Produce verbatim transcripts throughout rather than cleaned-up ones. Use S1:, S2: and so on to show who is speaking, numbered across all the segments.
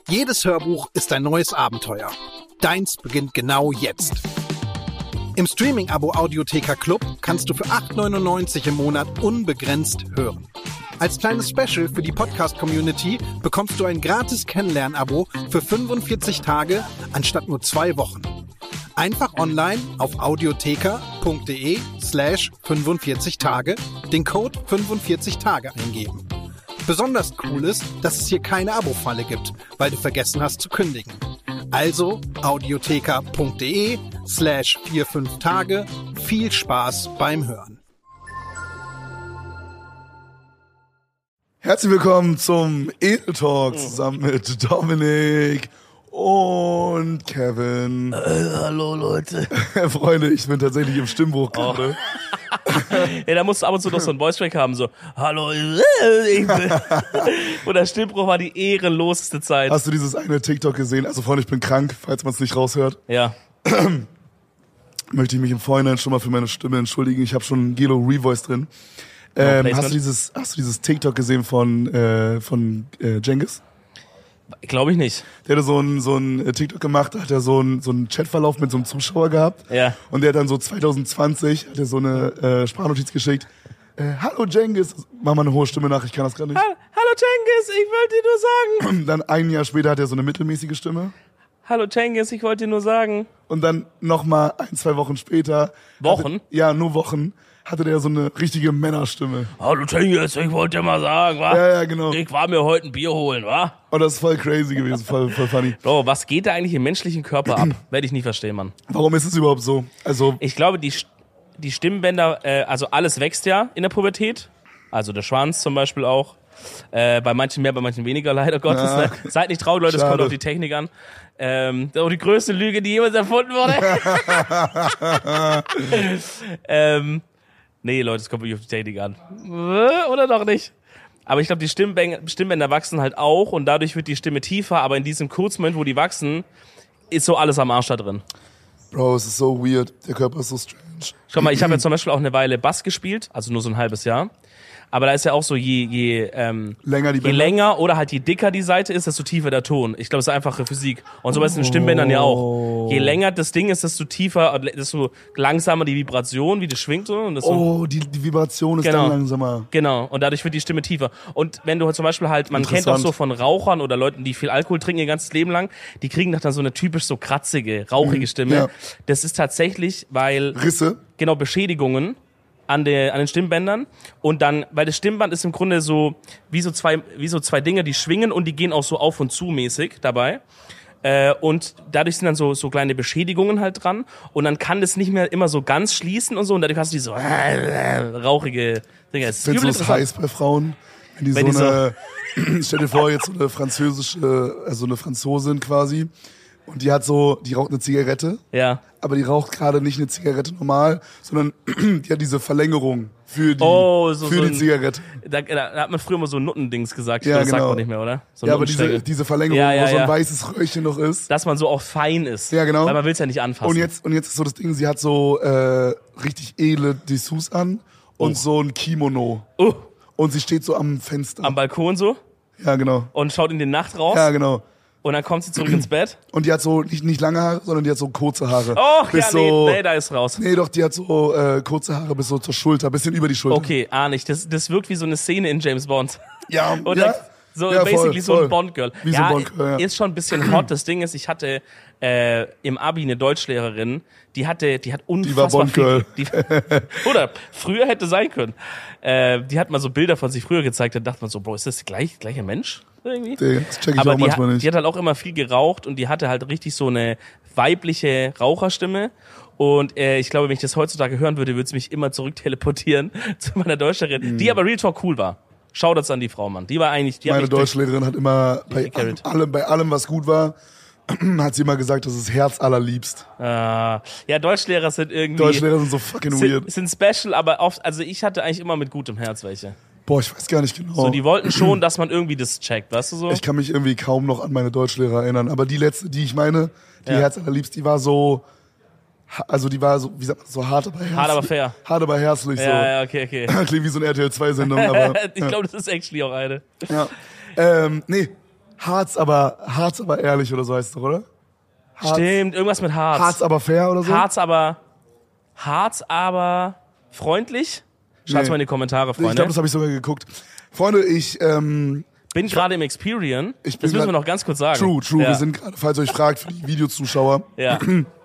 S1: Jedes Hörbuch ist ein neues Abenteuer. Deins beginnt genau jetzt. Im Streaming-Abo Audiotheka Club kannst du für acht neunundneunzig im Monat unbegrenzt hören. Als kleines Special für die Podcast-Community bekommst du ein gratis Kennenlern-Abo für fünfundvierzig Tage anstatt nur zwei Wochen. Einfach online auf audiotheka.de slash 45 Tage den Code fünfundvierzig Tage eingeben. Besonders cool ist, dass es hier keine Abo-Falle gibt, weil du vergessen hast zu kündigen. Also audiotheka.de slash 45 Tage. Viel Spaß beim Hören.
S2: Herzlich willkommen zum Edel Talk zusammen mit Dominik und Kevin.
S3: Äh, hallo Leute.
S2: Freunde, ich bin tatsächlich im Stimmbruch gerade.
S3: Oh. Ja, da musst du ab und zu noch so einen Voice-Track haben, so, hallo, ich bin... Und der Stimmbruch war die ehrenloseste Zeit.
S2: Hast du dieses eine TikTok gesehen? Also Freunde, ich bin krank, falls man es nicht raushört.
S3: Ja.
S2: Möchte ich mich im Vorhinein schon mal für meine Stimme entschuldigen. Ich habe schon Gelo Revoice drin. Ähm, hast du dieses, hast du dieses TikTok gesehen von, äh, von äh, Cengiz?
S3: Glaube ich nicht.
S2: Der hatte so ein so ein TikTok gemacht, da hat er so ein so einen Chatverlauf mit so einem Zuschauer gehabt.
S3: Ja.
S2: Und der hat dann so zwanzig zwanzig hat er so eine äh, Sprachnotiz geschickt. Äh, Hallo Cengiz, mach mal eine hohe Stimme nach, ich kann das gerade nicht.
S3: Ha- Hallo Cengiz, ich wollte dir nur sagen.
S2: Und dann ein Jahr später hat er so eine mittelmäßige Stimme.
S3: Hallo Cengiz, ich wollte dir nur sagen.
S2: Und dann nochmal ein, zwei Wochen später.
S3: Wochen?
S2: Hatte, ja, nur Wochen. Hatte der so eine richtige Männerstimme.
S3: Hallo Cengiz, ich wollte dir mal sagen, wa?
S2: Ja, ja, genau.
S3: Ich war mir heute ein Bier holen, wa?
S2: Und das ist voll crazy gewesen, voll, voll funny.
S3: Bro, was geht da eigentlich im menschlichen Körper ab? Werde ich nie verstehen, Mann.
S2: Warum ist es überhaupt so? Also,
S3: Ich glaube, die, die Stimmbänder, äh, also alles wächst ja in der Pubertät. Also der Schwanz zum Beispiel auch. Äh, bei manchen mehr, bei manchen weniger, leider Gottes.
S2: Ja.
S3: Ne? Seid nicht traurig, Leute, es
S2: Schade.
S3: kommt auf die Technik an. Ähm, das ist auch die größte Lüge, die jemals erfunden wurde. ähm, nee, Leute, es kommt wirklich auf die Technik an. Oder doch nicht? Aber ich glaube, die Stimmbänder, Stimmbänder wachsen halt auch und dadurch wird die Stimme tiefer, aber in diesem Kurzmoment, wo die wachsen, ist so alles am Arsch da drin.
S2: Bro, es ist so weird. Der Körper ist so strange.
S3: Schau mal, ich habe ja zum Beispiel auch eine Weile Bass gespielt, also nur so ein halbes Jahr. Aber da ist ja auch so, je, je, ähm,
S2: Länger die
S3: je
S2: Bänder?
S3: länger oder halt je dicker die Seite ist, desto tiefer der Ton. Ich glaube, es ist einfache Physik. Und so ist es in den Stimmbändern ja auch. Je länger das Ding ist, desto tiefer, desto langsamer die Vibration, wie das schwingt. So, und das so.
S2: Oh, die, die Vibration ist
S3: Genau.
S2: dann langsamer.
S3: Genau, und dadurch wird die Stimme tiefer. Und wenn du zum Beispiel halt, man kennt auch
S2: Interessant.
S3: so von Rauchern oder Leuten, die viel Alkohol trinken ihr ganzes Leben lang, die kriegen doch dann so eine typisch so kratzige, rauchige Stimme.
S2: ja.
S3: Das ist tatsächlich, weil,
S2: Risse?
S3: genau, Beschädigungen an, der, an den Stimmbändern und dann, weil das Stimmband ist im Grunde so wie so zwei, wie so zwei Dinge, die schwingen und die gehen auch so auf und zu mäßig dabei. Äh, und dadurch sind dann so, so kleine Beschädigungen halt dran und dann kann das nicht mehr immer so ganz schließen und so und dadurch hast du die so äh, rauchige Dinge. Es ist
S2: Findest du
S3: übel
S2: es heiß bei Frauen? Wenn die
S3: Wenn
S2: so
S3: die
S2: eine, stell dir vor, jetzt so eine französische, also eine Franzosin quasi, und die hat so, die raucht eine Zigarette,
S3: Ja.
S2: aber die raucht gerade nicht eine Zigarette normal, sondern die hat diese Verlängerung für die,
S3: Oh, so-
S2: für
S3: so
S2: die
S3: ein-
S2: Zigarette.
S3: Da, da hat man früher immer so Nuttendings gesagt.
S2: Ja,
S3: das sagt
S2: genau.
S3: man nicht mehr, oder? So
S2: Ja, aber diese,
S3: Nuttenstängel.
S2: diese Verlängerung,
S3: Ja, ja,
S2: wo so ein
S3: ja.
S2: weißes Röhrchen noch ist.
S3: Dass man so auch fein ist.
S2: Ja, genau.
S3: Weil man will es ja nicht anfassen.
S2: Und jetzt, und jetzt ist so das Ding, sie hat so äh, richtig edle Dessous an und
S3: Oh.
S2: so ein Kimono.
S3: uh,
S2: Und sie steht so am Fenster.
S3: am Balkon so
S2: ja, genau.
S3: und schaut in die Nacht raus.
S2: Ja, genau.
S3: Und dann kommt sie zurück ins Bett.
S2: Und die hat so nicht, nicht lange Haare, sondern die hat so kurze Haare.
S3: Oh,
S2: bis
S3: ja, nee,
S2: so,
S3: nee, da ist raus.
S2: Nee, doch, die hat so äh, kurze Haare bis so zur Schulter, bisschen über die Schulter.
S3: Okay, ah nicht. Das, das wirkt wie so eine Szene in James Bond.
S2: Ja,
S3: Oder
S2: ja.
S3: so
S2: Ja,
S3: basically
S2: voll,
S3: so
S2: voll.
S3: ein Bond-Girl.
S2: Wie so
S3: Ja,
S2: ein Bond-Girl, ja.
S3: ist schon ein bisschen hot. Das Ding ist, ich hatte äh, im Abi eine Deutschlehrerin, die hatte, die hat unfassbar
S2: Bond-Girl.
S3: viel. Die, oder früher hätte sein können. Äh, die hat mal so Bilder von sich früher gezeigt, da dachte man so, Bro, ist das gleich gleiche Mensch? Irgendwie?
S2: Nee, das check ich
S3: Aber
S2: auch
S3: die
S2: manchmal
S3: hat,
S2: nicht.
S3: die hat halt auch immer viel geraucht und die hatte halt richtig so eine weibliche Raucherstimme. Und äh, ich glaube, wenn ich das heutzutage hören würde, würde es mich immer zurück teleportieren zu meiner Deutschlehrerin,
S2: Mhm.
S3: die aber Real Talk cool war. Shoutouts an die Frau, Mann. Die war eigentlich, die hat
S2: Meine
S3: mich durch-
S2: Deutschlehrerin hat immer bei
S3: gecarried.
S2: allem, bei allem, was gut war, hat sie immer gesagt, das ist Herz allerliebst.
S3: Ah, ja, Deutschlehrer sind irgendwie
S2: Deutschlehrer sind so fucking weird.
S3: sind, sind special, aber oft, also ich hatte eigentlich immer mit gutem Herz welche.
S2: Boah, ich weiß gar nicht genau.
S3: So, die wollten schon, dass man irgendwie das checkt, weißt du so?
S2: Ich kann mich irgendwie kaum noch an meine Deutschlehrer erinnern. Aber die letzte, die ich meine, die
S3: Ja.
S2: Herz allerliebst, die war so, ha- also die war so, wie sagt man, so hart aber herzlich.
S3: Hart, aber fair.
S2: Hart aber herzlich, so.
S3: Ja, ja, okay, okay.
S2: Klingt wie so eine R T L zwei Sendung, aber.
S3: Ich glaube, das ist actually auch eine.
S2: ja. Ähm, nee. Harz aber, Harz aber ehrlich oder so heißt es doch, oder?
S3: Harz, Stimmt, irgendwas mit Harz.
S2: Harz aber fair oder so?
S3: Harz aber, Harz aber freundlich? Schreibt's nee. mal in die Kommentare, Freunde.
S2: Ich glaube, das habe ich sogar geguckt. Freunde, ich ähm,
S3: bin gerade im Experian.
S2: Ich bin
S3: das müssen wir noch ganz kurz sagen.
S2: True, true. Ja. Wir sind gerade, falls ihr euch fragt, für die Videozuschauer.
S3: Ja.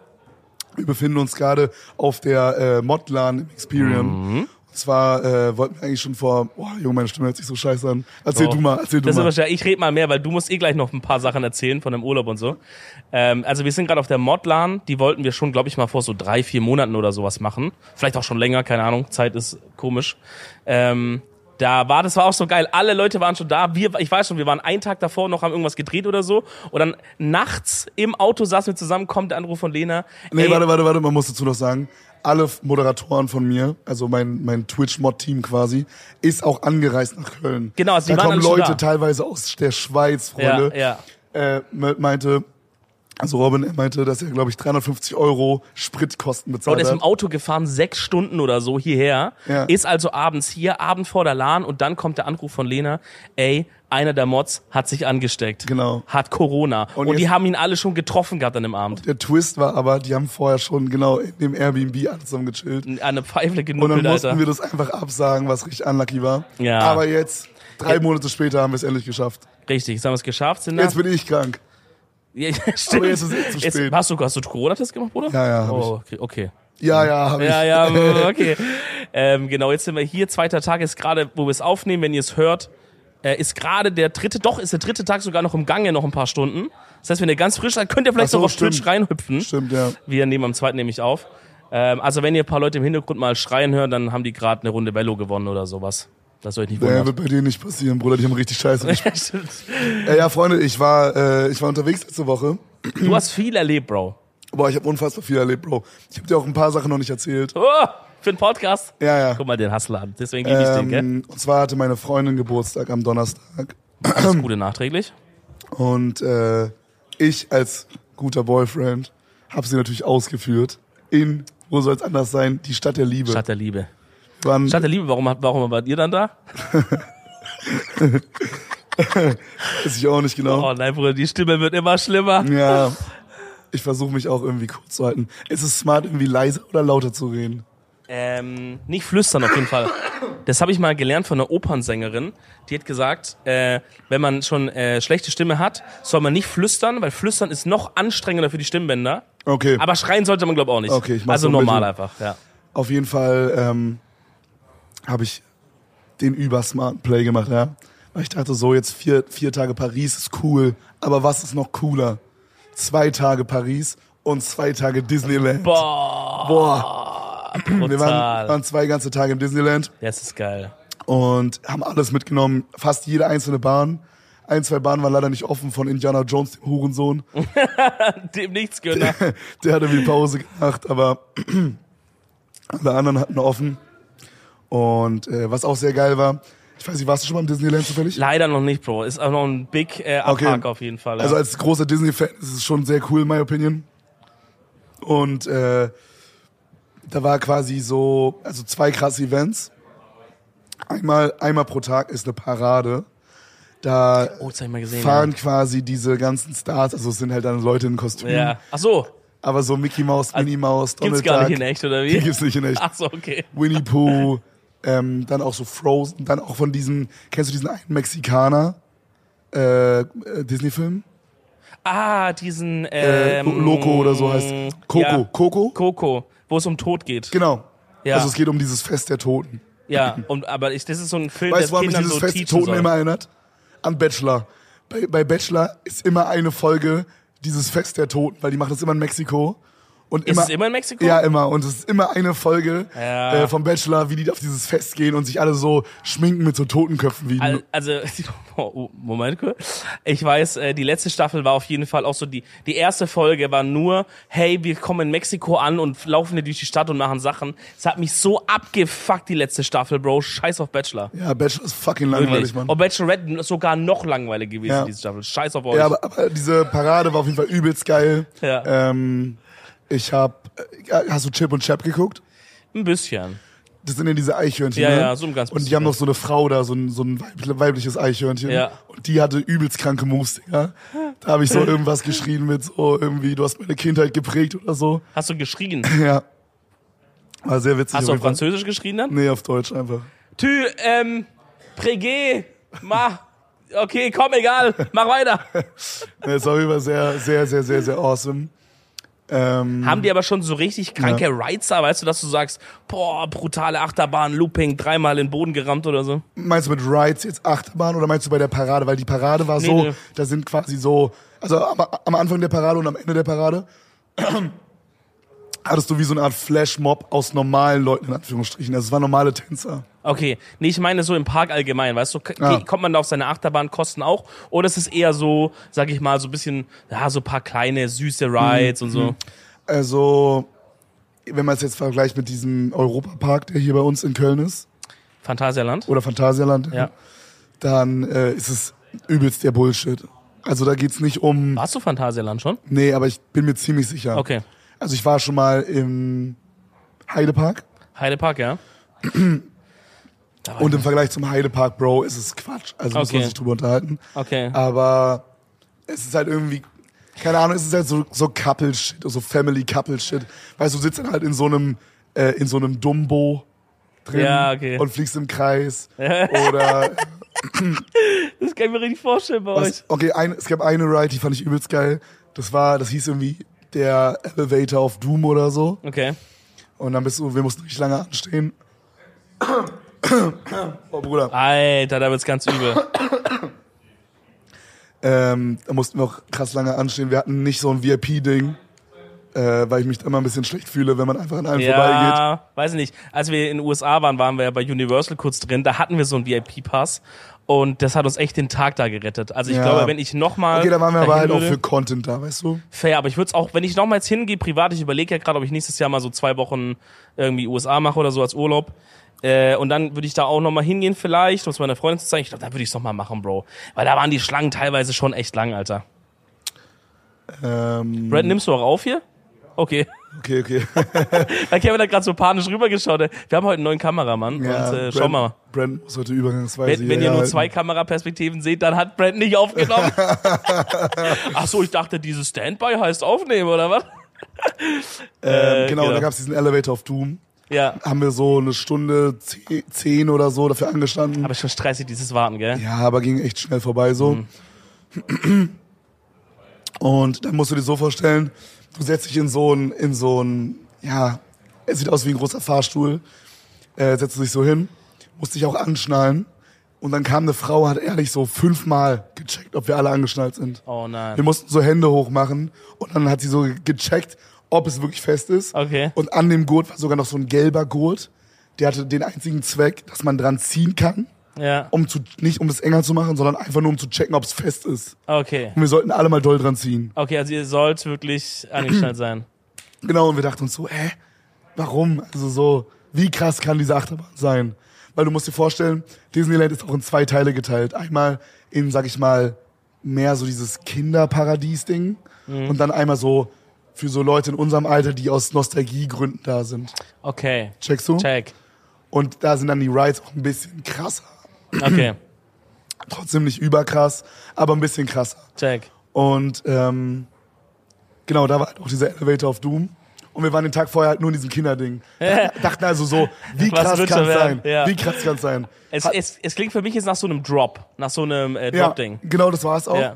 S2: Wir befinden uns gerade auf der äh, Modlan im Experian. Mhm. Und zwar äh, wollten wir eigentlich schon vor, boah, Junge, meine Stimme hört sich so scheiße an. Erzähl oh. du mal, erzähl du
S3: das
S2: mal.
S3: Ist ich rede mal mehr, weil du musst eh gleich noch ein paar Sachen erzählen von dem Urlaub und so. Ähm, also wir sind gerade auf der Modlan, die wollten wir schon, glaube ich, mal vor so drei, vier Monaten oder sowas machen. Vielleicht auch schon länger, keine Ahnung, Zeit ist komisch. Ähm, da war, das war auch so geil, alle Leute waren schon da, wir, ich weiß schon, wir waren einen Tag davor noch, haben irgendwas gedreht oder so. Und dann nachts im Auto saßen wir zusammen, kommt der Anruf von Lena.
S2: Nee, ey, warte, warte, warte, man muss dazu noch sagen, alle Moderatoren von mir, also mein, mein Twitch-Mod-Team quasi, ist auch angereist nach Köln.
S3: Genau, also die
S2: da
S3: waren
S2: kommen
S3: alle
S2: Leute
S3: schon da.
S2: teilweise aus der Schweiz, Freunde.
S3: Ja,
S2: ja. Äh, meinte, also Robin, er meinte, dass er, glaube ich, dreihundertfünfzig Euro Spritkosten bezahlt hat.
S3: Und er ist im Auto gefahren, sechs Stunden oder so hierher,
S2: ja.
S3: ist also abends hier, Abend vor der LAN und dann kommt der Anruf von Lena, ey, einer der Mods hat sich angesteckt.
S2: Genau.
S3: Hat Corona. Und, und die haben ihn alle schon getroffen gehabt an dem Abend.
S2: Der Twist war aber, die haben vorher schon genau in dem Airbnb alles zusammen gechillt.
S3: Eine Pfeife genuppelt,
S2: Und dann mussten
S3: Alter.
S2: wir das einfach absagen, was richtig unlucky war.
S3: Ja.
S2: Aber jetzt, drei ja. Monate später, haben wir es endlich geschafft.
S3: Richtig, jetzt haben wir es geschafft. Sind
S2: jetzt bin ich krank.
S3: Ja, stimmt.
S2: Aber jetzt ist es zu spät.
S3: Jetzt, hast du, hast du Corona-Test gemacht, Bruder?
S2: Ja, ja, hab
S3: oh, okay, okay.
S2: Ja, ja, hab ich.
S3: Ja, ja, okay. ähm, genau, jetzt sind wir hier. Zweiter Tag ist gerade, wo wir es aufnehmen, wenn ihr es hört, äh, ist gerade der dritte, doch, ist der dritte Tag sogar noch im Gange, noch ein paar Stunden. Das heißt, wenn ihr ganz frisch seid, könnt ihr vielleicht so, noch auf stimmt. Twitch reinhüpfen.
S2: Stimmt, ja.
S3: Wir nehmen am zweiten nämlich auf. Ähm, also wenn ihr ein paar Leute im Hintergrund mal schreien hören, dann haben die gerade eine Runde Bello gewonnen oder sowas. Das soll ich nicht wundern.
S2: Ja, wird bei dir nicht passieren, Bruder. Die haben richtig scheiße gespielt. äh, ja, Freunde, ich war, äh, ich war unterwegs letzte Woche.
S3: Du hast viel erlebt, Bro.
S2: Boah, ich habe unfassbar viel erlebt, Bro. Ich habe dir auch ein paar Sachen noch nicht erzählt.
S3: Oh, für den Podcast?
S2: Ja, ja.
S3: Guck mal den Hustler an. Deswegen liebe ich
S2: ähm,
S3: den, gell?
S2: Und zwar hatte meine Freundin Geburtstag am Donnerstag.
S3: Alles Gute nachträglich.
S2: Und äh, ich als guter Boyfriend habe sie natürlich ausgeführt in, wo soll es anders sein, die Stadt der Liebe.
S3: Stadt der Liebe.
S2: Wann
S3: Stadt der Liebe, warum, warum wart ihr dann da?
S2: Weiß ich auch nicht genau.
S3: Oh nein, Bruder, die Stimme wird immer schlimmer.
S2: Ja, ich versuche mich auch irgendwie kurz zu halten. Ist es smart, irgendwie leiser oder lauter zu reden?
S3: Ähm, nicht flüstern auf jeden Fall. Das habe ich mal gelernt von einer Opernsängerin. Die hat gesagt, äh, wenn man schon äh, schlechte Stimme hat, soll man nicht flüstern, weil flüstern ist noch anstrengender für die Stimmbänder.
S2: Okay.
S3: Aber schreien sollte man, glaube ich, auch nicht.
S2: Okay, ich mach's
S3: also
S2: so
S3: normal
S2: mit.
S3: einfach, ja.
S2: Auf jeden Fall ähm, habe ich den übersmarten Play gemacht, ja. Weil ich dachte so, jetzt vier, vier Tage Paris ist cool, aber was ist noch cooler? Zwei Tage Paris und zwei Tage Disneyland.
S3: Boah.
S2: Boah.
S3: Brutal.
S2: Wir waren, waren zwei ganze Tage im Disneyland.
S3: Das ist geil.
S2: Und haben alles mitgenommen, fast jede einzelne Bahn. Ein, zwei Bahnen waren leider nicht offen von Indiana Jones, dem Hurensohn.
S3: Dem Nichtsgönner.
S2: Der, der hat irgendwie Pause gemacht, aber alle anderen hatten offen. Und äh, was auch sehr geil war, ich weiß nicht, warst du schon mal im Disneyland zufällig?
S3: Leider noch nicht, Bro. Ist auch noch ein Big äh, Abhack okay. auf jeden Fall. Ja.
S2: Also als großer Disney-Fan ist es schon sehr cool, in my opinion. Und äh, da war quasi so, also zwei krasse Events. Einmal, einmal pro Tag ist eine Parade. Da
S3: oh, das hab ich mal gesehen,
S2: fahren
S3: ja.
S2: quasi diese ganzen Stars, also es sind halt dann Leute in Kostümen.
S3: Ja. Ach so.
S2: Aber so Mickey Mouse, Minnie Mouse, Donald Duck.
S3: Gibt's gar nicht in echt, oder wie?
S2: Die gibt's nicht in echt.
S3: Ach so, okay.
S2: Winnie Pooh, ähm, dann auch so Frozen, dann auch von diesen, kennst du diesen einen Mexikaner, äh, Disney-Film?
S3: Ah, diesen, ähm,
S2: äh, Loco oder so heißt Coco.
S3: Ja.
S2: Coco?
S3: Coco, wo es um Tod geht.
S2: Genau.
S3: Ja.
S2: Also es geht um dieses Fest der Toten.
S3: Ja, und, aber ich, das ist so ein Film,
S2: weißt du, woran mich
S3: Kindern
S2: dieses
S3: so
S2: Fest der
S3: teachen
S2: Toten
S3: soll.
S2: immer erinnert? An Bachelor. Bei, bei Bachelor ist immer eine Folge dieses Fest der Toten, weil die machen das immer in Mexiko. Und
S3: ist
S2: immer,
S3: es immer in Mexiko?
S2: Ja, immer. Und es ist immer eine Folge
S3: ja.
S2: äh, vom Bachelor, wie die auf dieses Fest gehen und sich alle so schminken mit so Totenköpfen. Wie
S3: Al- also, oh, Moment kurz. Ich weiß, äh, die letzte Staffel war auf jeden Fall auch so, die die erste Folge war nur, hey, wir kommen in Mexiko an und laufen hier durch die Stadt und machen Sachen. Es hat mich so abgefuckt, die letzte Staffel, Bro. Scheiß auf Bachelor.
S2: Ja, Bachelor ist fucking langweilig,
S3: Wirklich.
S2: Mann.
S3: Und Bachelorette ist sogar noch langweilig gewesen,
S2: Ja.
S3: diese Staffel. Scheiß auf euch.
S2: Ja, aber, aber diese Parade war auf jeden Fall übelst geil.
S3: Ja.
S2: Ähm, ich hab, äh, hast du Chip und Chap geguckt?
S3: Ein bisschen.
S2: das sind ja diese Eichhörnchen,
S3: Ja,
S2: ne?
S3: ja, so ein ganz
S2: Und die
S3: bisschen
S2: haben noch so eine Frau da, so ein, so ein weib- weibliches Eichhörnchen.
S3: Ja.
S2: Und die hatte übelst kranke Moves, Digga. Da habe ich so irgendwas geschrien mit so irgendwie, du hast meine Kindheit geprägt oder so.
S3: Hast du geschrien?
S2: Ja. War sehr witzig.
S3: Hast du auf
S2: jeden Fall.
S3: Französisch geschrien dann?
S2: Nee, auf Deutsch einfach.
S3: Tu, ähm, Prégé, mach. Okay, komm, egal, mach weiter.
S2: Nee, ist auf jeden Fall sehr, sehr, sehr, sehr, sehr awesome. Ähm,
S3: Haben die aber schon so richtig kranke Rides da, weißt du, dass du sagst, boah, brutale Achterbahn, Looping, dreimal in den Boden gerammt oder so?
S2: Meinst du mit Rides jetzt Achterbahn oder meinst du bei der Parade? Weil die Parade war so,
S3: nee.
S2: da sind quasi so, also am, am Anfang der Parade und am Ende der Parade hattest du wie so eine Art Flashmob aus normalen Leuten, in Anführungsstrichen. Also es waren normale Tänzer.
S3: Okay, nee, ich meine so im Park allgemein, weißt du, k-
S2: Ja.
S3: kommt man da auf seine Achterbahn-Kosten auch? Oder ist es eher so, sag ich mal, so ein bisschen, ja, so ein paar kleine, süße Rides und so?
S2: Also, wenn man es jetzt vergleicht mit diesem Europapark, der hier bei uns in Köln ist,
S3: Phantasialand?
S2: oder Phantasialand,
S3: Ja.
S2: dann äh, ist es übelst der Bullshit. Also da geht's nicht um,
S3: Warst du Phantasialand schon?
S2: nee, aber ich bin mir ziemlich sicher.
S3: Okay.
S2: Also ich war schon mal im Heidepark.
S3: Heidepark, ja? Da war
S2: Und
S3: ich-
S2: im Vergleich zum Heidepark, Bro, ist es Quatsch. Also muss man
S3: Okay.
S2: sich drüber unterhalten.
S3: Okay.
S2: Aber es ist halt irgendwie, keine Ahnung, es ist halt so, so Couple-Shit, so Family-Couple-Shit. Weißt du, du sitzt dann halt in so einem, äh, in so einem Dumbo drin
S3: Ja, okay.
S2: und fliegst im Kreis. Oder,
S3: Das kann ich mir richtig vorstellen bei euch.
S2: was, okay, ein, es gab eine Ride, die fand ich übelst geil. Das war, das hieß irgendwie der Elevator of Doom oder so.
S3: Okay.
S2: Und dann bist du, wir mussten richtig lange anstehen. Oh, Bruder.
S3: Alter, da wird's ganz übel.
S2: Ähm, da mussten wir auch krass lange anstehen. Wir hatten nicht so ein V I P-Ding, äh, weil ich mich da immer ein bisschen schlecht fühle, wenn man einfach an einem vorbeigeht.
S3: Ja, weiß ich nicht. Als wir in den U S A waren, waren wir ja bei Universal kurz drin. Da hatten wir so einen V I P-Pass. Und das hat uns echt den Tag da gerettet. Also ich
S2: Ja.
S3: glaube, wenn ich nochmal...
S2: Okay, da waren wir aber halt auch für Content da, weißt du?
S3: Fair, aber ich würde es auch, wenn ich nochmal jetzt hingehe, privat, ich überlege ja gerade, ob ich nächstes Jahr mal so zwei Wochen irgendwie U S A mache oder so als Urlaub. Äh, und dann würde ich da auch nochmal hingehen vielleicht, um es meiner Freundin zu zeigen. Ich glaube, da würde ich es nochmal machen, Bro. Weil da waren die Schlangen teilweise schon echt lang, Alter.
S2: Ähm,
S3: Brad, nimmst du auch auf hier? Okay.
S2: okay, okay.
S3: Weil Kevin hat gerade so panisch rübergeschaut. Wir haben heute einen neuen Kameramann. und äh, schau mal.
S2: Brand muss heute übergangsweise
S3: Wenn, wenn ihr
S2: hierher
S3: nur
S2: halten.
S3: zwei Kameraperspektiven seht, dann hat Brad nicht aufgenommen. Ach so, ich dachte, dieses Standby heißt aufnehmen, oder was?
S2: Ähm,
S3: äh,
S2: genau,
S3: genau.
S2: da gab es diesen Elevator of Doom.
S3: Ja.
S2: Haben wir so eine Stunde zehn, zehn oder so dafür angestanden.
S3: Aber schon stressig, dieses Warten, gell?
S2: Ja, aber ging echt schnell vorbei so. Und dann musst du dir so vorstellen, du setzt dich in so ein, in so ein, ja, es sieht aus wie ein großer Fahrstuhl, äh, setzt dich so hin, musst dich auch anschnallen. Und dann kam eine Frau, hat ehrlich so fünfmal gecheckt, ob wir alle angeschnallt sind.
S3: Oh nein.
S2: Wir mussten so Hände hochmachen und dann hat sie so gecheckt, ob es wirklich fest ist.
S3: Okay.
S2: Und an dem Gurt war sogar noch so ein gelber Gurt, der hatte den einzigen Zweck, dass man dran ziehen kann,
S3: Ja.
S2: um zu, nicht um es enger zu machen, sondern einfach nur um zu checken, ob es fest ist.
S3: Okay.
S2: Und wir sollten alle mal doll dran ziehen.
S3: Okay, also ihr sollt wirklich angeschnallt sein.
S2: Genau, und wir dachten uns so, hä, warum? Also so, wie krass kann diese Achterbahn sein? Weil du musst dir vorstellen, Disneyland ist auch in zwei Teile geteilt. Einmal in, sag ich mal, mehr so dieses Kinderparadies-Ding und dann einmal so für so Leute in unserem Alter, die aus Nostalgiegründen da sind.
S3: Okay.
S2: Checkst du?
S3: Check.
S2: Und da sind dann die Rides auch ein bisschen krasser.
S3: Okay.
S2: Trotzdem nicht überkrass, aber ein bisschen krasser.
S3: Check.
S2: Und ähm, genau, da war halt auch dieser Elevator of Doom. Und wir waren den Tag vorher halt nur in diesem Kinderding. Dachten also so, wie
S3: Was
S2: krass
S3: wird
S2: kann
S3: schon
S2: es
S3: werden?
S2: sein?
S3: Ja.
S2: Wie krass kann es sein?
S3: Es,
S2: Hat-
S3: es, es klingt für mich jetzt nach so einem Drop. Nach so einem äh,
S2: ja,
S3: Drop-Ding.
S2: genau, das war es auch.
S3: Ja.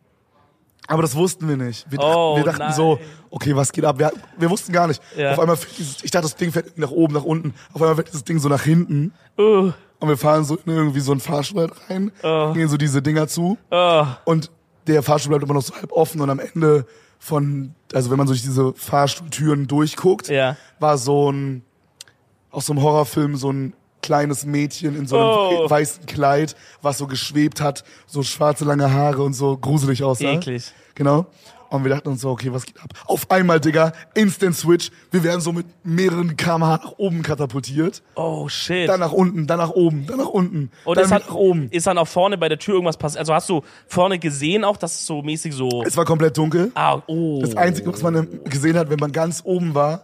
S2: Aber das wussten wir nicht. Wir dachten,
S3: Oh,
S2: wir dachten
S3: nein.
S2: so, okay, was geht ab? Wir, wir wussten gar nicht.
S3: Ja.
S2: Auf einmal fährt dieses, ich dachte, das Ding fährt irgendwie nach oben, nach unten. Auf einmal fährt dieses Ding so nach hinten.
S3: Uh,
S2: Und wir fahren so in irgendwie so einen Fahrstuhl rein, gehen so diese Dinger zu.
S3: uh,
S2: Und der Fahrstuhl bleibt immer noch so halb offen und am Ende von, also wenn man so durch diese Fahrstuhltüren durchguckt,
S3: Ja.
S2: war so ein, aus so einem Horrorfilm so ein kleines Mädchen in so einem
S3: Oh.
S2: weißen Kleid, was so geschwebt hat, so schwarze lange Haare und so gruselig aussah.
S3: eklig.
S2: Genau. Und wir dachten uns so, okay, was geht ab? Auf einmal, Digga, Instant Switch. Wir werden so mit mehreren Kilometer pro Stunde nach oben katapultiert.
S3: Oh, shit.
S2: Dann nach unten, dann nach oben, dann nach unten,
S3: Und
S2: dann
S3: es
S2: wieder
S3: hat,
S2: nach oben.
S3: ist dann auch vorne bei der Tür irgendwas passiert? Also hast du vorne gesehen auch, dass es so mäßig so...
S2: Es war komplett dunkel.
S3: Ah, oh.
S2: Das Einzige, was man gesehen hat, wenn man ganz oben war,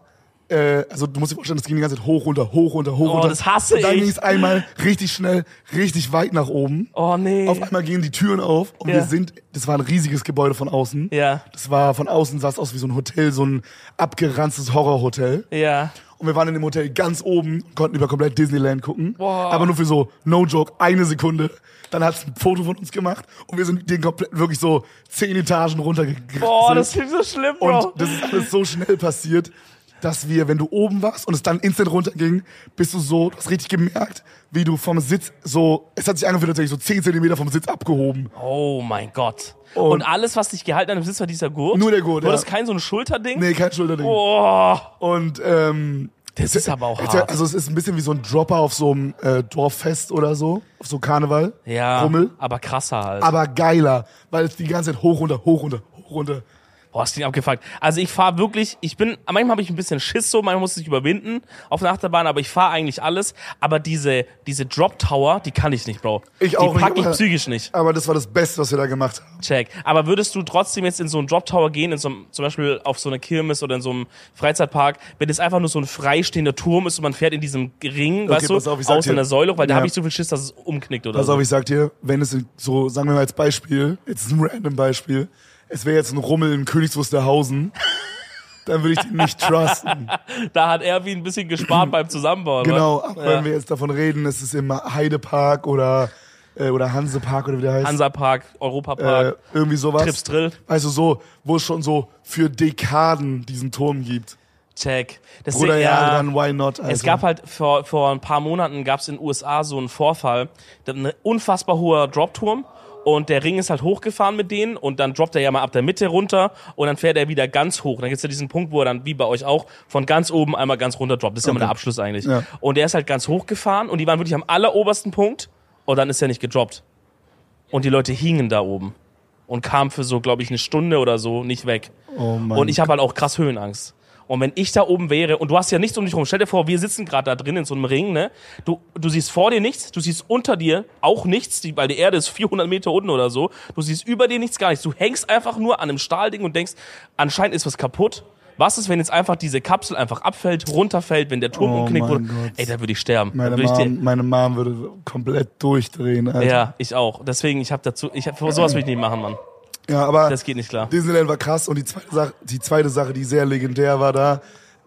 S2: äh, also du musst dir vorstellen, das ging die ganze Zeit hoch, runter, hoch, runter, hoch,
S3: Oh,
S2: runter.
S3: das hasse
S2: und dann
S3: ich.
S2: ging es einmal richtig schnell, richtig weit nach oben.
S3: Oh, nee.
S2: Auf einmal gingen die Türen auf und
S3: Ja.
S2: wir sind, das war ein riesiges Gebäude von außen.
S3: Ja.
S2: Das war, von außen sah es aus wie so ein Hotel, so ein abgeranztes Horrorhotel.
S3: Ja.
S2: Und wir waren in dem Hotel ganz oben und konnten über komplett Disneyland gucken.
S3: Boah.
S2: Aber nur für so, no joke, eine Sekunde. Dann hat's ein Foto von uns gemacht und wir sind den komplett wirklich so zehn Etagen runtergegangen.
S3: Boah, das klingt so schlimm, Bro.
S2: Und das ist alles so schnell passiert, dass wir, wenn du oben warst und es dann instant runterging, bist du so, du hast richtig gemerkt, wie du vom Sitz so, es hat sich angefühlt, als hätte ich so zehn Zentimeter vom Sitz abgehoben.
S3: Oh mein Gott.
S2: Und-
S3: Und, alles, was dich gehalten hat im Sitz, war dieser Gurt?
S2: Nur der Gurt,
S3: War
S2: ja.
S3: das kein so ein Schulterding?
S2: Nee, kein Schulterding.
S3: Oh,
S2: Und ähm,
S3: das ist aber auch
S2: es-
S3: hart.
S2: Also es ist ein bisschen wie so ein Dropper auf so einem äh, Dorffest oder so, auf so Karneval,
S3: Ja,
S2: Rummel.
S3: aber krasser halt.
S2: Aber geiler, weil es die ganze Zeit hoch, runter, hoch, runter, hoch, runter.
S3: Boah, ist klingt abgefuckt. Also ich fahre wirklich, ich bin, manchmal habe ich ein bisschen Schiss so, manchmal muss ich überwinden auf der Achterbahn, aber ich fahre eigentlich alles. Aber diese, diese Drop Tower, die kann ich nicht, Bro.
S2: Ich
S3: die
S2: auch nicht,
S3: pack ich
S2: aber-
S3: psychisch nicht.
S2: Aber das war das Beste, was wir da gemacht haben.
S3: Check. Aber würdest du trotzdem jetzt in so einen Drop Tower gehen, in so einem, zum Beispiel auf so eine Kirmes oder in so einem Freizeitpark, wenn es einfach nur so ein freistehender Turm ist und man fährt in diesem Ring, weißt
S2: pass
S3: du,
S2: auf, ich sag
S3: aus
S2: dir-
S3: einer Säule, weil da
S2: Ja.
S3: habe ich so viel Schiss, dass es umknickt oder
S2: Pass
S3: so.
S2: auf, ich sag dir, wenn es so, sagen wir mal als Beispiel, jetzt ist ein random Beispiel, es wäre jetzt ein Rummel in Königs Wusterhausen, dann würde ich den nicht trusten.
S3: Da hat Erwin ein bisschen gespart beim Zusammenbauen.
S2: Genau,
S3: wa?
S2: aber
S3: Ja.
S2: wenn wir jetzt davon reden, es ist im Heidepark oder, äh, oder Hansepark oder wie der heißt.
S3: Hansapark,
S2: äh,
S3: Europapark,
S2: irgendwie sowas.
S3: Trips Drill.
S2: Weißt du, so, wo es schon so für Dekaden diesen Turm gibt.
S3: Check. Das
S2: Bruder,
S3: ist-
S2: ja, dann why not? Also.
S3: Es gab halt vor, vor ein paar Monaten gab es in den U S A so einen Vorfall, da ein unfassbar hoher Dropturm und der Ring ist halt hochgefahren mit denen und dann droppt er ja mal ab der Mitte runter und dann fährt er wieder ganz hoch. Dann gibt's ja diesen Punkt, wo er dann, wie bei euch auch, von ganz oben einmal ganz runter droppt. Das ist ja immer der Abschluss eigentlich.
S2: Ja.
S3: Und der ist halt ganz hochgefahren und die waren wirklich am allerobersten Punkt und dann ist er nicht gedroppt. Und die Leute hingen da oben und kamen für so, glaube ich, eine Stunde oder so nicht weg.
S2: Oh Mann.
S3: Und ich habe halt auch krass Höhenangst. Und wenn ich da oben wäre, und du hast ja nichts um dich rum, stell dir vor, wir sitzen gerade da drin in so einem Ring, ne? Du, du siehst vor dir nichts, du siehst unter dir auch nichts, die, weil die Erde ist vierhundert Meter unten oder so. Du siehst über dir nichts, gar nichts. Du hängst einfach nur an einem Stahlding und denkst, anscheinend ist was kaputt. Was ist, wenn jetzt einfach diese Kapsel einfach abfällt, runterfällt, wenn der Turm
S2: Oh
S3: umknickt?
S2: mein
S3: Oder,
S2: Gott.
S3: ey, da würde ich sterben.
S2: meine,
S3: Da würd ich dir-
S2: Mom, meine Mom würde komplett durchdrehen, Alter.
S3: ja, ich auch. Deswegen, ich habe dazu, ich hab, sowas will ich nicht machen, Mann.
S2: Ja, aber
S3: Das geht nicht klar.
S2: Disneyland war krass und die zweite Sache, die zweite Sache, die sehr legendär war da,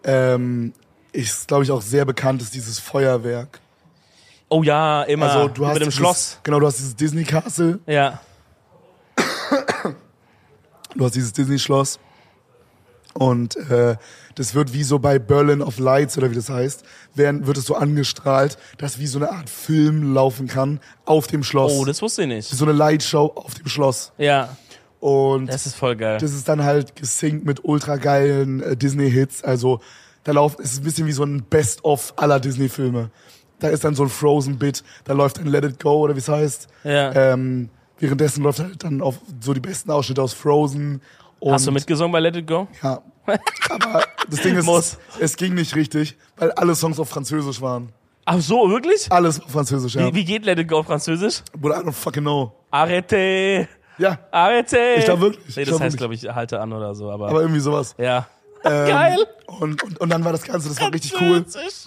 S2: ähm, ist, glaube ich, auch sehr bekannt, ist dieses Feuerwerk.
S3: Oh ja, immer.
S2: Also du hast
S3: mit dem
S2: dieses,
S3: Schloss.
S2: Genau, du hast dieses Disney Castle,
S3: Ja.
S2: du hast dieses Disney Schloss und äh, das wird wie so bei Berlin of Lights oder wie das heißt, werden, wird es so angestrahlt, dass wie so eine Art Film laufen kann auf dem Schloss.
S3: Oh, das wusste ich nicht.
S2: so eine Lightshow auf dem Schloss.
S3: Ja,
S2: Und
S3: das ist voll geil.
S2: das ist dann halt gesynkt mit ultra geilen äh, Disney-Hits. Also da laufen, es ist ein bisschen wie so ein Best-of aller Disney-Filme. Da ist dann so ein Frozen-Bit, da läuft dann Let It Go oder wie es heißt.
S3: Ja.
S2: Ähm, währenddessen läuft halt dann auf so die besten Ausschnitte aus Frozen. Und,
S3: Hast du mitgesungen bei Let It Go?
S2: Ja. Aber das Ding ist,
S3: Muss.
S2: es ging nicht richtig, weil alle Songs auf Französisch waren.
S3: Ach so, wirklich?
S2: Alles auf Französisch, ja.
S3: Wie, wie geht Let It Go auf Französisch?
S2: Bruder, I don't fucking know.
S3: Arrête!
S2: Ja,
S3: Arrête!
S2: Ich glaub wirklich,
S3: Nee,
S2: ich
S3: das
S2: glaub
S3: heißt,
S2: wirklich.
S3: glaube ich, halte an oder so, aber.
S2: aber irgendwie sowas.
S3: ja.
S2: Ähm,
S3: Geil!
S2: Und, und, und dann war das Ganze, das war richtig cool.
S3: Französisch.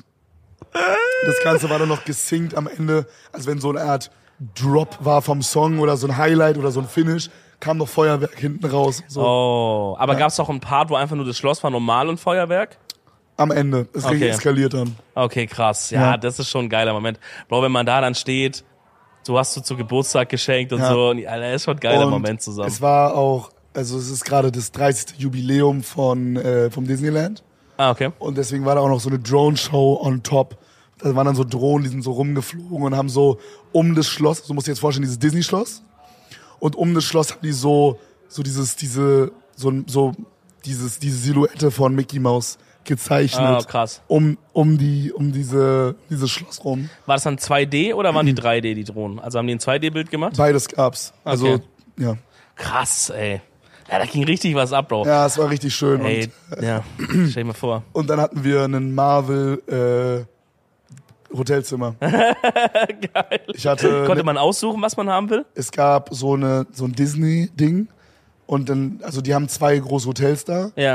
S2: Das Ganze war dann noch gesynkt am Ende, als wenn so eine Art Drop war vom Song oder so ein Highlight oder so ein Finish, kam noch Feuerwerk hinten raus. So.
S3: Oh, aber gab's auch einen Part, wo einfach nur das Schloss war normal und Feuerwerk?
S2: Am Ende. Es okay.
S3: Okay.
S2: eskaliert dann.
S3: Okay, krass. Ja,
S2: Ja.
S3: das ist schon ein geiler Moment. Bro, wenn man da dann steht, so hast du zu Geburtstag geschenkt und
S2: Ja.
S3: so. Und, Alter, ist schon ein geiler
S2: Und
S3: Moment zusammen.
S2: Es war auch, also es ist gerade das dreißigste Jubiläum von, äh, vom Disneyland.
S3: Ah, okay.
S2: Und deswegen war da auch noch so eine Drone-Show on top. Da waren dann so Drohnen, die sind so rumgeflogen und haben so um das Schloss, so musst du dir jetzt vorstellen, dieses Disney-Schloss. Und um das Schloss haben die so, so dieses, diese, so, so, dieses, diese Silhouette von Mickey Mouse gezeichnet.
S3: Ah, krass.
S2: Um, um die, um diese, dieses Schloss rum.
S3: War das dann zwei D oder waren die drei D, die Drohnen? Also haben die ein zwei D-Bild gemacht?
S2: Beides gab's. Also,
S3: Okay.
S2: ja.
S3: Krass, ey. Ja, da ging richtig was ab, Bro.
S2: Ja, es war richtig schön.
S3: Ey,
S2: Und,
S3: ja, stell dir mal vor.
S2: und dann hatten wir einen Marvel, äh, Hotelzimmer. Geil. Ich hatte,
S3: Konnte man aussuchen, was man haben will?
S2: es gab so eine, so ein Disney-Ding. Und dann, also die haben zwei große Hotels da.
S3: Ja.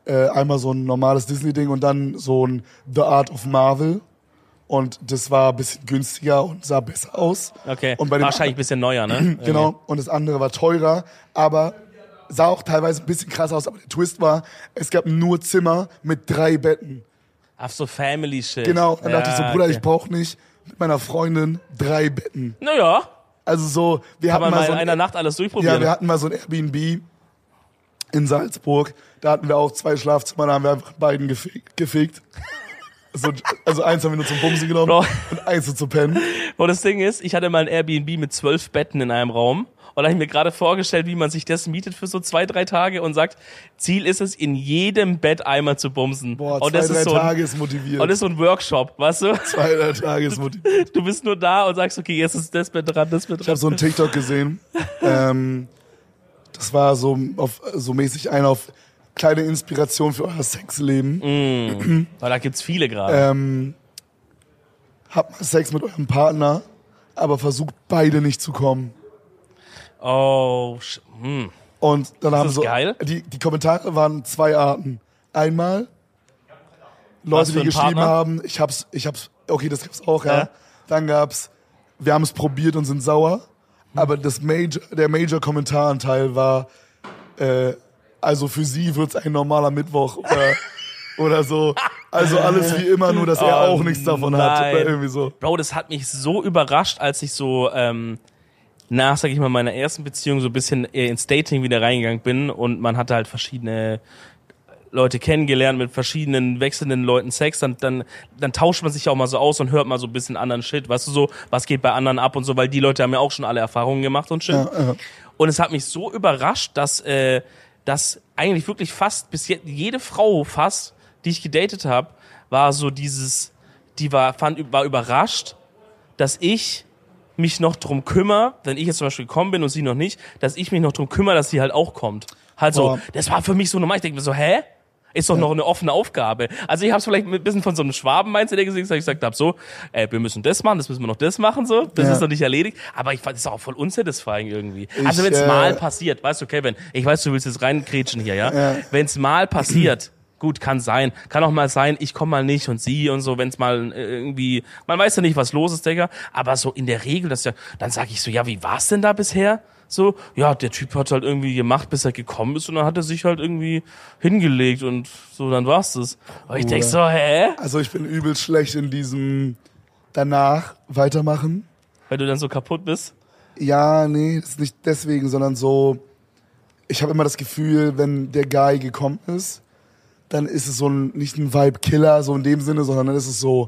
S2: Äh, einmal so ein normales Disney-Ding und dann so ein The Art of Marvel. Und das war ein bisschen günstiger und sah besser aus.
S3: Okay,
S2: und bei dem
S3: wahrscheinlich ein bisschen neuer, ne?
S2: Genau, und das andere war teurer, aber sah auch teilweise ein bisschen krass aus. Aber der Twist war, es gab nur Zimmer mit drei Betten.
S3: Ach so, Family-Shit.
S2: Genau, dann
S3: ja,
S2: dachte ich so, Bruder,
S3: okay.
S2: ich brauche nicht mit meiner Freundin drei Betten.
S3: Naja,
S2: Also so, wir
S3: kann
S2: hatten
S3: man
S2: mal
S3: mal
S2: so
S3: in
S2: ein,
S3: einer Nacht alles durchprobieren.
S2: ja, wir hatten mal so ein Airbnb in Salzburg. Da hatten wir auch zwei Schlafzimmer, da haben wir einfach beiden gefegt. gefegt. Also, also eins haben wir nur zum Bumsen genommen
S3: Bro.
S2: und eins so zu pennen.
S3: Und das Ding ist, ich hatte mal ein Airbnb mit zwölf Betten in einem Raum. Und da habe ich mir gerade vorgestellt, wie man sich das mietet für so zwei, drei Tage und sagt, Ziel ist es, in jedem Bett einmal zu bumsen.
S2: Boah,
S3: und
S2: zwei,
S3: das
S2: drei
S3: ist so ein,
S2: Tage ist motiviert.
S3: Und das ist so ein Workshop, weißt du?
S2: Zwei, drei Tage ist motiviert.
S3: Du bist nur da und sagst, okay, jetzt ist das Bett dran, das Bett
S2: Ich habe
S3: dran.
S2: so einen TikTok gesehen. ähm, das war so auf so mäßig ein auf kleine Inspiration für euer Sexleben.
S3: Mm. Weil da gibt's viele gerade.
S2: Ähm, habt mal Sex mit eurem Partner, aber versucht beide nicht zu kommen.
S3: Oh, sch- hm.
S2: Und dann haben
S3: das
S2: so
S3: geil?
S2: Die, die Kommentare waren zwei Arten. Einmal Leute,
S3: für
S2: die
S3: ein
S2: geschrieben
S3: Partner?
S2: haben, ich hab's, ich hab's, okay, das gab's auch, ja.
S3: Ja.
S2: Dann gab's, wir haben es probiert und sind sauer. Aber das Major, der Major-Kommentaranteil war, äh, also für sie wird's ein normaler Mittwoch oder, oder so. Also alles wie immer, nur dass er
S3: Oh,
S2: auch nichts davon hat.
S3: nein.
S2: Oder irgendwie so.
S3: Bro, das hat mich so überrascht, als ich so ähm, nach, sag ich mal, meiner ersten Beziehung so ein bisschen eher ins Dating wieder reingegangen bin und man hatte halt verschiedene Leute kennengelernt, mit verschiedenen wechselnden Leuten Sex, dann, dann, dann tauscht man sich ja auch mal so aus und hört mal so ein bisschen anderen Shit, weißt du so, was geht bei anderen ab und so, weil die Leute haben ja auch schon alle Erfahrungen gemacht und Shit.
S2: Ja, ja.
S3: Und es hat mich so überrascht, dass, äh, dass eigentlich wirklich fast, bis jetzt, jede Frau fast, die ich gedatet habe, war so dieses, die war, fand, war überrascht, dass ich mich noch drum kümmere, wenn ich jetzt zum Beispiel gekommen bin und sie noch nicht, dass ich mich noch drum kümmere, dass sie halt auch kommt. Halt so,
S2: Boah.
S3: das war für mich so normal. Ich denke mir so, hä? Ist doch noch eine offene Aufgabe. Also ich habe es vielleicht ein bisschen von so einem Schwaben-Mindset gesehen, dass ich gesagt habe, so, ey, wir müssen das machen, das müssen wir noch das machen, so, das
S2: Ja.
S3: ist noch nicht erledigt. Aber ich fand das auch voll unsatisfying irgendwie. Also wenn es
S2: äh,
S3: mal passiert, weißt du, Kevin, ich weiß, du willst jetzt reinkrätschen hier, ja?
S2: Ja.
S3: Wenn es mal passiert, gut, kann sein. Kann auch mal sein, ich komme mal nicht und sie und so, wenn es mal äh, irgendwie, man weiß ja nicht, was los ist, Digga. Aber so in der Regel, dass ja, dann sage ich so, ja, wie war's denn da bisher? So, ja, der Typ hat halt irgendwie gemacht, bis er gekommen ist und dann hat er sich halt irgendwie hingelegt und so, dann war's das. Aber ich denk so, hä?
S2: Also ich bin übel schlecht in diesem danach weitermachen.
S3: Weil du dann so kaputt bist.
S2: Ja, nee, das ist nicht deswegen, sondern so, ich habe immer das Gefühl, wenn der Guy gekommen ist, dann ist es so ein, nicht ein Vibe-Killer, so in dem Sinne, sondern dann ist es so,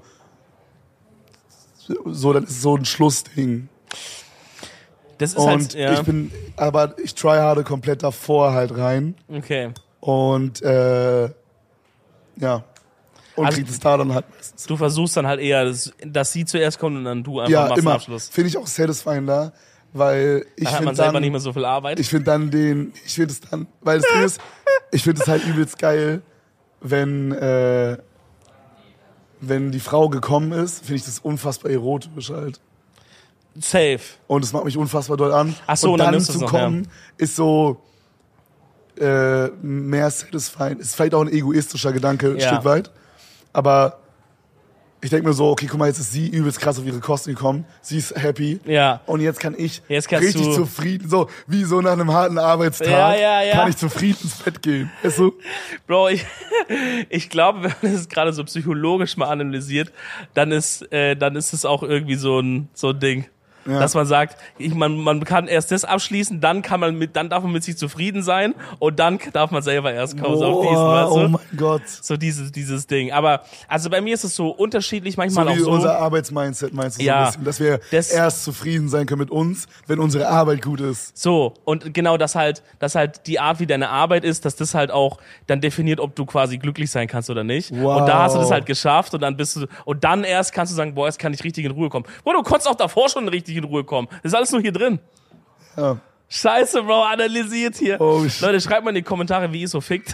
S2: so, dann ist es so ein Schlussding.
S3: Das ist
S2: Und
S3: halt, ja.
S2: ich bin, aber ich tryharde komplett davor halt rein
S3: Okay.
S2: und, äh, ja. Und
S3: Also-
S2: kriegt es da dann halt meistens.
S3: Du versuchst dann halt eher, dass, dass sie zuerst kommt und dann du einfach
S2: Ja,
S3: machst den
S2: immer.
S3: Abschluss.
S2: Finde ich auch satisfying da, weil ich
S3: Da hat
S2: finde
S3: man selber
S2: dann,
S3: nicht mehr so viel Arbeit.
S2: ich finde dann den, ich finde es dann, weil das Ding ist, ich finde es halt übelst geil, wenn, äh, wenn die Frau gekommen ist, finde ich das unfassbar erotisch halt.
S3: Safe.
S2: Und es macht mich unfassbar doll an.
S3: Ach so,
S2: und
S3: und dann
S2: dann
S3: nimmst du
S2: zu
S3: es noch,
S2: kommen, ist so äh, mehr satisfying. Ist vielleicht auch ein egoistischer Gedanke, ein
S3: Ja.
S2: Stück weit. Aber ich denke mir so, okay, guck mal, jetzt ist sie übelst krass auf ihre Kosten gekommen. Sie ist happy.
S3: Ja.
S2: Und jetzt kann ich
S3: Jetzt kannst
S2: richtig
S3: du-
S2: zufrieden, so wie so nach einem harten Arbeitstag,
S3: Ja, ja, ja.
S2: kann ich zufrieden ins Bett gehen. Weißt du?
S3: Bro, ich, ich glaube, wenn man das gerade so psychologisch mal analysiert, dann ist, äh, dann ist es auch irgendwie so ein, so ein Ding.
S2: Ja.
S3: Dass man sagt, ich, man, man kann erst das abschließen, dann kann man mit, dann darf man mit sich zufrieden sein und dann darf man selber erst kommen, so auf diesen, weißt du?
S2: oh mein Gott.
S3: So dieses, dieses Ding. Aber, also bei mir ist es so unterschiedlich,
S2: So
S3: manchmal
S2: wie
S3: auch so.
S2: unser Arbeitsmindset meinst du
S3: Ja.
S2: so ein bisschen, dass wir
S3: Das-
S2: erst zufrieden sein können mit uns, wenn unsere Arbeit gut ist.
S3: So, und genau das halt, dass halt die Art, wie deine Arbeit ist, dass das halt auch dann definiert, ob du quasi glücklich sein kannst oder nicht.
S2: Wow.
S3: Und da hast du das halt geschafft und dann bist du, und dann erst kannst du sagen, boah, jetzt kann ich richtig in Ruhe kommen. Boah, du konntest auch davor schon richtig in Ruhe kommen. Das ist alles nur hier drin.
S2: Ja.
S3: Scheiße, Bro, analysiert hier.
S2: Oh, shit.
S3: Leute, schreibt mal in die Kommentare, wie ihr so fickt.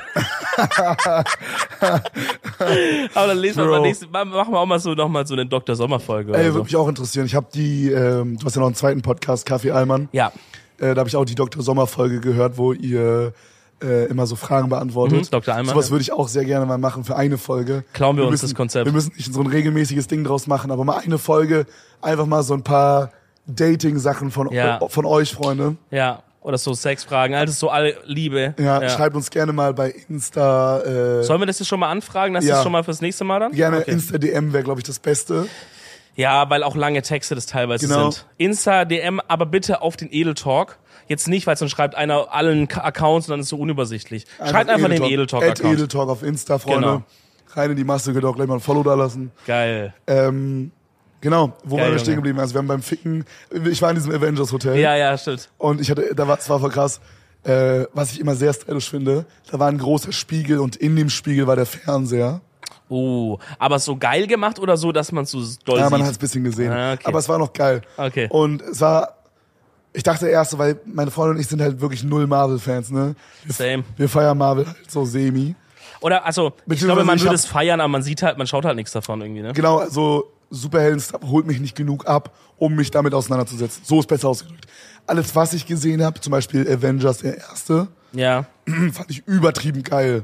S3: Aber dann lesen wir
S2: Bro.
S3: mal nächstes, machen wir auch mal so, noch mal so eine Doktor Sommer-Folge.
S2: Ey,
S3: oder so.
S2: würde mich auch interessieren. Ich habe die, ähm, du hast ja noch einen zweiten Podcast, Kaffee Allmann.
S3: Ja.
S2: Äh, da habe ich auch die Doktor Sommer Folge gehört, wo ihr äh, immer so Fragen beantwortet.
S3: Mhm, Doktor Alman,
S2: Sowas
S3: ja.
S2: würde ich auch sehr gerne mal machen für eine Folge.
S3: Klauen wir, wir uns
S2: müssen,
S3: das Konzept.
S2: Wir müssen nicht so ein regelmäßiges Ding draus machen, aber mal eine Folge, einfach mal so ein paar Dating-Sachen von,
S3: Ja.
S2: von euch, Freunde.
S3: Ja, oder so Sexfragen, alles so all Liebe.
S2: Ja, schreibt uns gerne mal bei Insta. Äh,
S3: Sollen wir das jetzt schon mal anfragen? Das
S2: Ja.
S3: ist schon mal fürs nächste Mal dann?
S2: gerne
S3: Okay.
S2: Insta-D M wäre, glaube ich, das Beste.
S3: Ja, weil auch lange Texte das teilweise
S2: Genau.
S3: sind. Insta, D M, aber bitte auf den Edeltalk. Jetzt nicht, weil sonst schreibt einer allen K- Accounts und dann ist es so unübersichtlich. Schreibt einfach den
S2: At
S3: Edeltalk-Account.
S2: Edeltalk auf Insta, Freunde.
S3: Genau.
S2: Rein in die Masse, könnt ihr auch gleich mal ein Follow da lassen.
S3: Geil.
S2: Ähm, genau, wo
S3: Geil,
S2: waren wir stehen
S3: Junge.
S2: geblieben? Also wir haben beim Ficken, ich war in diesem Avengers Hotel
S3: Ja, ja, stimmt.
S2: und ich hatte, da war, es war voll krass, äh, was ich immer sehr stylisch finde, da war ein großer Spiegel und in dem Spiegel war der Fernseher.
S3: Oh, aber so geil gemacht oder so, dass man es so doll
S2: Ja, man
S3: sieht?
S2: hat es ein bisschen gesehen,
S3: Ah, okay.
S2: aber es war noch geil.
S3: Okay.
S2: Und es war, ich dachte erst, so, weil meine Freundin und ich sind halt wirklich null Marvel-Fans, ne? Wir,
S3: Same.
S2: wir feiern Marvel halt so semi.
S3: Oder, also, ich
S2: Beziehungsweise
S3: glaube, man
S2: ich
S3: würde
S2: hab-
S3: es feiern, aber man sieht halt, man schaut halt nichts davon irgendwie, ne?
S2: Genau, also Superhelden-Stuff holt mich nicht genug ab, um mich damit auseinanderzusetzen. So ist besser ausgedrückt. Alles, was ich gesehen habe, zum Beispiel Avengers, der erste,
S3: Ja.
S2: fand ich übertrieben geil.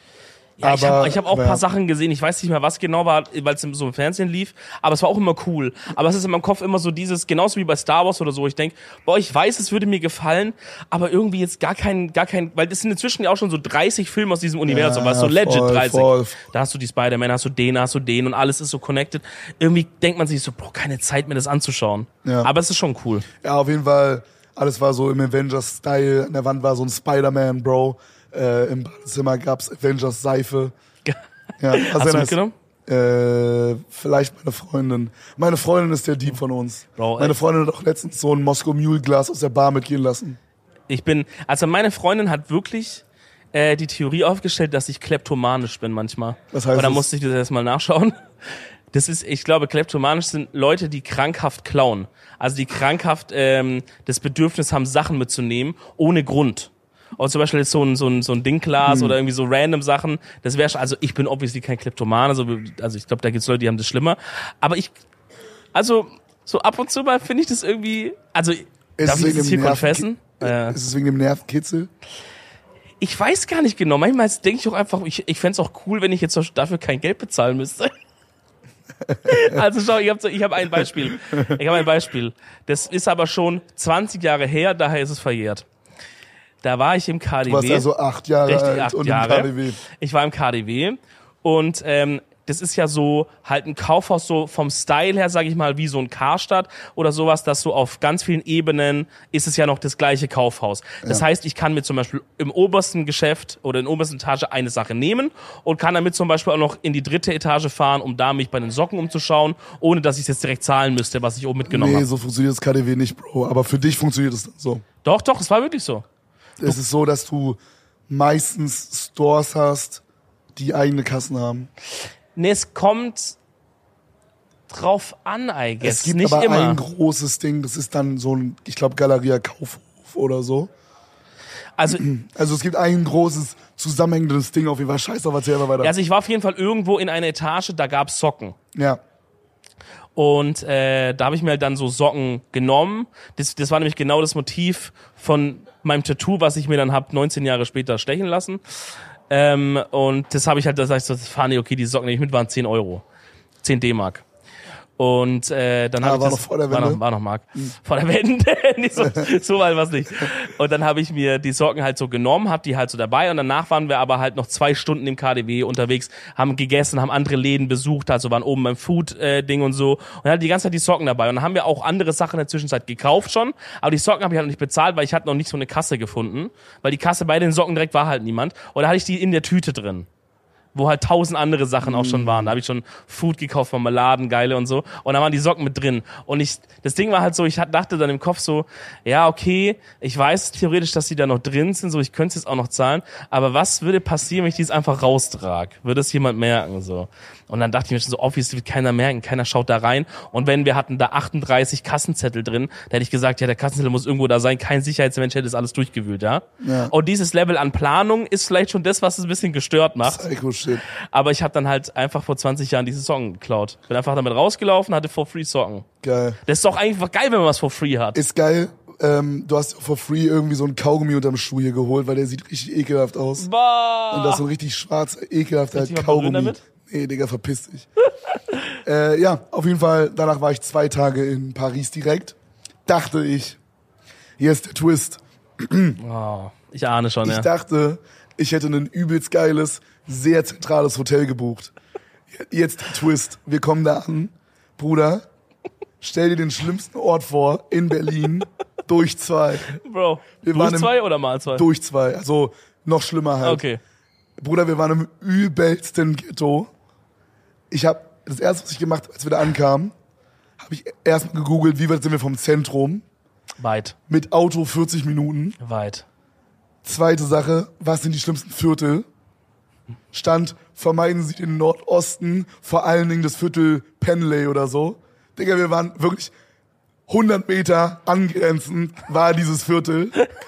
S3: Ja, ich
S2: Aber-
S3: habe ich hab auch
S2: aber
S3: ein paar
S2: ja.
S3: Sachen gesehen, ich weiß nicht mehr, was genau war, weil es so im Fernsehen lief, aber es war auch immer cool. Aber es ist in meinem Kopf immer so dieses, genauso wie bei Star Wars oder so, ich denk, boah, ich weiß, es würde mir gefallen, aber irgendwie jetzt gar kein, gar kein, weil das sind inzwischen ja auch schon so dreißig Filme aus diesem Universum,
S2: Ja,
S3: weißt du, so legit
S2: voll,
S3: dreißig.
S2: voll.
S3: Da hast du die Spider-Man, hast du den, hast du den und alles ist so connected. Irgendwie denkt man sich so, boah, keine Zeit, mir das anzuschauen.
S2: Ja.
S3: Aber es ist schon cool.
S2: Ja, auf jeden Fall, alles war so im Avengers-Style. An der Wand war so ein Spider-Man, Bro. Äh, Im Badezimmer gab's Avengers-Seife. Ja, war
S3: Hast
S2: sehr
S3: du
S2: nice.
S3: mitgenommen?
S2: Äh, vielleicht meine Freundin. Meine Freundin ist der Dieb von uns.
S3: Bro,
S2: meine
S3: ey.
S2: Freundin hat auch letztens so ein Moskau Mule Glas aus der Bar mitgehen lassen.
S3: Ich bin, also meine Freundin hat wirklich äh, die Theorie aufgestellt, dass ich kleptomanisch bin manchmal.
S2: Was heißt
S3: Aber da
S2: das?
S3: musste ich das erstmal nachschauen. Das ist, ich glaube, kleptomanisch sind Leute, die krankhaft klauen. Also die krankhaft ähm, das Bedürfnis haben, Sachen mitzunehmen, ohne Grund. Oder zum Beispiel jetzt so ein, so ein, so ein Dingglas
S2: Hm.
S3: oder irgendwie so random Sachen. Das wäre schon, also ich bin obviously kein Kleptoman, also, also ich glaube, da gibt's Leute, die haben das schlimmer. Aber ich, also so ab und zu mal finde ich das irgendwie, also
S2: Ist
S3: darf
S2: es
S3: ich
S2: wegen
S3: das hier
S2: dem Nerven-
S3: confessen? Ja.
S2: Ist es wegen dem Nervenkitzel?
S3: Ich weiß gar nicht genau. Manchmal denke ich auch einfach, ich, ich fände es auch cool, wenn ich jetzt dafür kein Geld bezahlen müsste. Also schau, ich habe so, ich hab ein Beispiel. Ich habe ein Beispiel. Das ist aber schon zwanzig Jahre her, daher ist es verjährt. Da war ich im K D W.
S2: Du warst ja so acht Jahre
S3: Richtig,
S2: alt
S3: acht
S2: und
S3: Jahre.
S2: im K D W.
S3: Ich war im K D W und ähm, das ist ja so halt ein Kaufhaus so vom Style her, sage ich mal, wie so ein Karstadt oder sowas, das so auf ganz vielen Ebenen ist es ja noch das gleiche Kaufhaus. Das
S2: Ja.
S3: heißt, ich kann mir zum Beispiel im obersten Geschäft oder in der obersten Etage eine Sache nehmen und kann damit zum Beispiel auch noch in die dritte Etage fahren, um da mich bei den Socken umzuschauen, ohne dass ich es jetzt direkt zahlen müsste, was ich oben mitgenommen
S2: Nee,
S3: habe.
S2: so funktioniert das K D W nicht, Bro. Aber für dich funktioniert es dann so.
S3: Doch, doch, es war wirklich so.
S2: Es ist so, dass du meistens Stores hast, die eigene Kassen haben.
S3: Nee, es kommt drauf an, I guess.
S2: Es gibt
S3: nicht
S2: aber
S3: immer.
S2: ein großes Ding, das ist dann so ein, ich glaube, Galeria Kaufhof oder so.
S3: Also,
S2: Also es gibt ein großes zusammenhängendes Ding auf jeden Fall. Scheiß auf, erzähl mal weiter.
S3: also ich war auf jeden Fall irgendwo in einer Etage, da gab's Socken.
S2: Ja.
S3: Und äh, da habe ich mir halt dann so Socken genommen. Das, das war nämlich genau das Motiv von meinem Tattoo, was ich mir dann hab neunzehn Jahre später stechen lassen. Ähm, und das habe ich halt, da sag ich so, das fahren okay, die Socken, die ich mit waren zehn Euro. zehn D-Mark. Und äh, dann
S2: Ah,
S3: habe ich
S2: war
S3: das,
S2: noch vor der
S3: war
S2: Wende?
S3: noch, war noch Mark. Vor der Wende. Nicht so, so weit was nicht. Und dann habe ich mir die Socken halt so genommen, hab die halt so dabei und danach waren wir aber halt noch zwei Stunden im K D W unterwegs, haben gegessen, haben andere Läden besucht, also waren oben beim Food-Ding und so und hatten die ganze Zeit die Socken dabei. Und dann haben wir auch andere Sachen in der Zwischenzeit gekauft schon, aber die Socken habe ich halt noch nicht bezahlt, weil ich hatte noch nicht so eine Kasse gefunden, weil die Kasse bei den Socken direkt war halt niemand. Und da hatte ich die in der Tüte drin, wo halt tausend andere Sachen auch schon waren. Da habe ich schon Food gekauft, Marmeladen, geile und so. Und da waren die Socken mit drin. Und ich, das Ding war halt so, ich dachte dann im Kopf so, ja, okay, ich weiß theoretisch, dass die da noch drin sind, so, ich könnte es jetzt auch noch zahlen. Aber was würde passieren, wenn ich die jetzt einfach raustrag? Würde es jemand merken, so? Und dann dachte ich mir schon so, obviously wird keiner merken, keiner schaut da rein. Und wenn wir hatten da achtunddreißig Kassenzettel drin, da hätte ich gesagt, ja, der Kassenzettel muss irgendwo da sein, kein Sicherheitsmensch hätte das alles durchgewühlt, ja?
S2: Ja.
S3: Und dieses Level an Planung ist vielleicht schon das, was es ein bisschen gestört macht.
S2: Psycho-Shit.
S3: Aber ich habe dann halt einfach vor zwanzig Jahren diese Socken geklaut. Bin einfach damit rausgelaufen, hatte for free Socken.
S2: Geil.
S3: Das ist doch eigentlich geil, wenn man was for free hat.
S2: Ist geil. ähm, du hast for free irgendwie so einen Kaugummi unterm Schuh hier geholt, weil der sieht richtig ekelhaft aus.
S3: Bah.
S2: Und das ist so ein richtig schwarzer, ekelhafter
S3: Willst du mal
S2: Kaugummi.
S3: berühren damit?
S2: Nee, Digga, verpiss dich. äh, ja, auf jeden Fall, danach war ich zwei Tage in Paris direkt. Dachte ich, hier ist der Twist.
S3: Oh, ich ahne schon,
S2: Ich
S3: ja.
S2: dachte, ich hätte ein übelst geiles, sehr zentrales Hotel gebucht. Jetzt der Twist. Wir kommen da an. Bruder, stell dir den schlimmsten Ort vor in Berlin durch zwei.
S3: Bro,
S2: Wir
S3: durch
S2: waren im-
S3: zwei oder mal zwei?
S2: Durch zwei. Also noch schlimmer halt.
S3: Okay.
S2: Bruder, wir waren im übelsten Ghetto. Ich habe das erste, was ich gemacht habe, als wir da ankamen, habe ich erstmal gegoogelt, wie weit sind wir vom Zentrum.
S3: Weit,
S2: Mit Auto vierzig Minuten.
S3: weit.
S2: Zweite Sache, was sind die schlimmsten Viertel? Stand, vermeiden Sie den Nordosten, vor allen Dingen das Viertel Penley oder so. Digga, wir waren wirklich hundert Meter angrenzend, war dieses Viertel.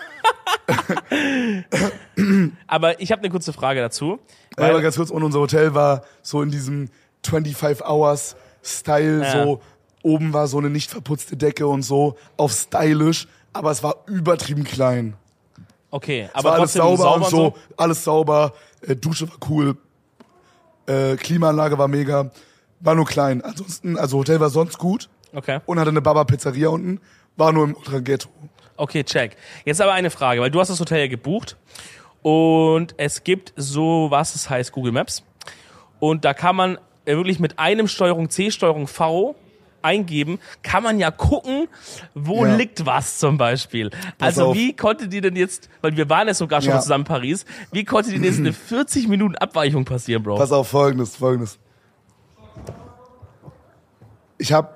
S3: Aber ich habe eine kurze Frage dazu.
S2: Ja, aber
S3: Weil,
S2: ganz kurz, und unser Hotel war so in diesem fünfundzwanzig Hours Style,
S3: Ja.
S2: so oben war so eine nicht verputzte Decke und so, auf stylisch, aber es war übertrieben klein.
S3: okay,
S2: Es
S3: aber
S2: war alles
S3: trotzdem
S2: sauber, und so,
S3: so.
S2: alles sauber, äh, Dusche war cool, äh, Klimaanlage war mega, war nur klein. Ansonsten, also Hotel war sonst gut
S3: Okay.
S2: und hatte eine Baba-Pizzeria unten, war nur im Ultra-Ghetto.
S3: Okay, check. Jetzt aber eine Frage, weil du hast das Hotel ja gebucht und es gibt so, was es heißt, Google Maps. Und da kann man äh, wirklich mit einem Steuerung C, Steuerung V eingeben, kann man ja gucken, wo
S2: Ja.
S3: liegt was zum Beispiel.
S2: Pass
S3: also
S2: auf.
S3: wie konnte die denn jetzt, weil wir waren ja sogar schon
S2: Ja.
S3: mal zusammen in Paris, wie konnte die denn jetzt eine vierzig Minuten Abweichung passieren, Bro?
S2: Pass auf, folgendes, folgendes. Ich habe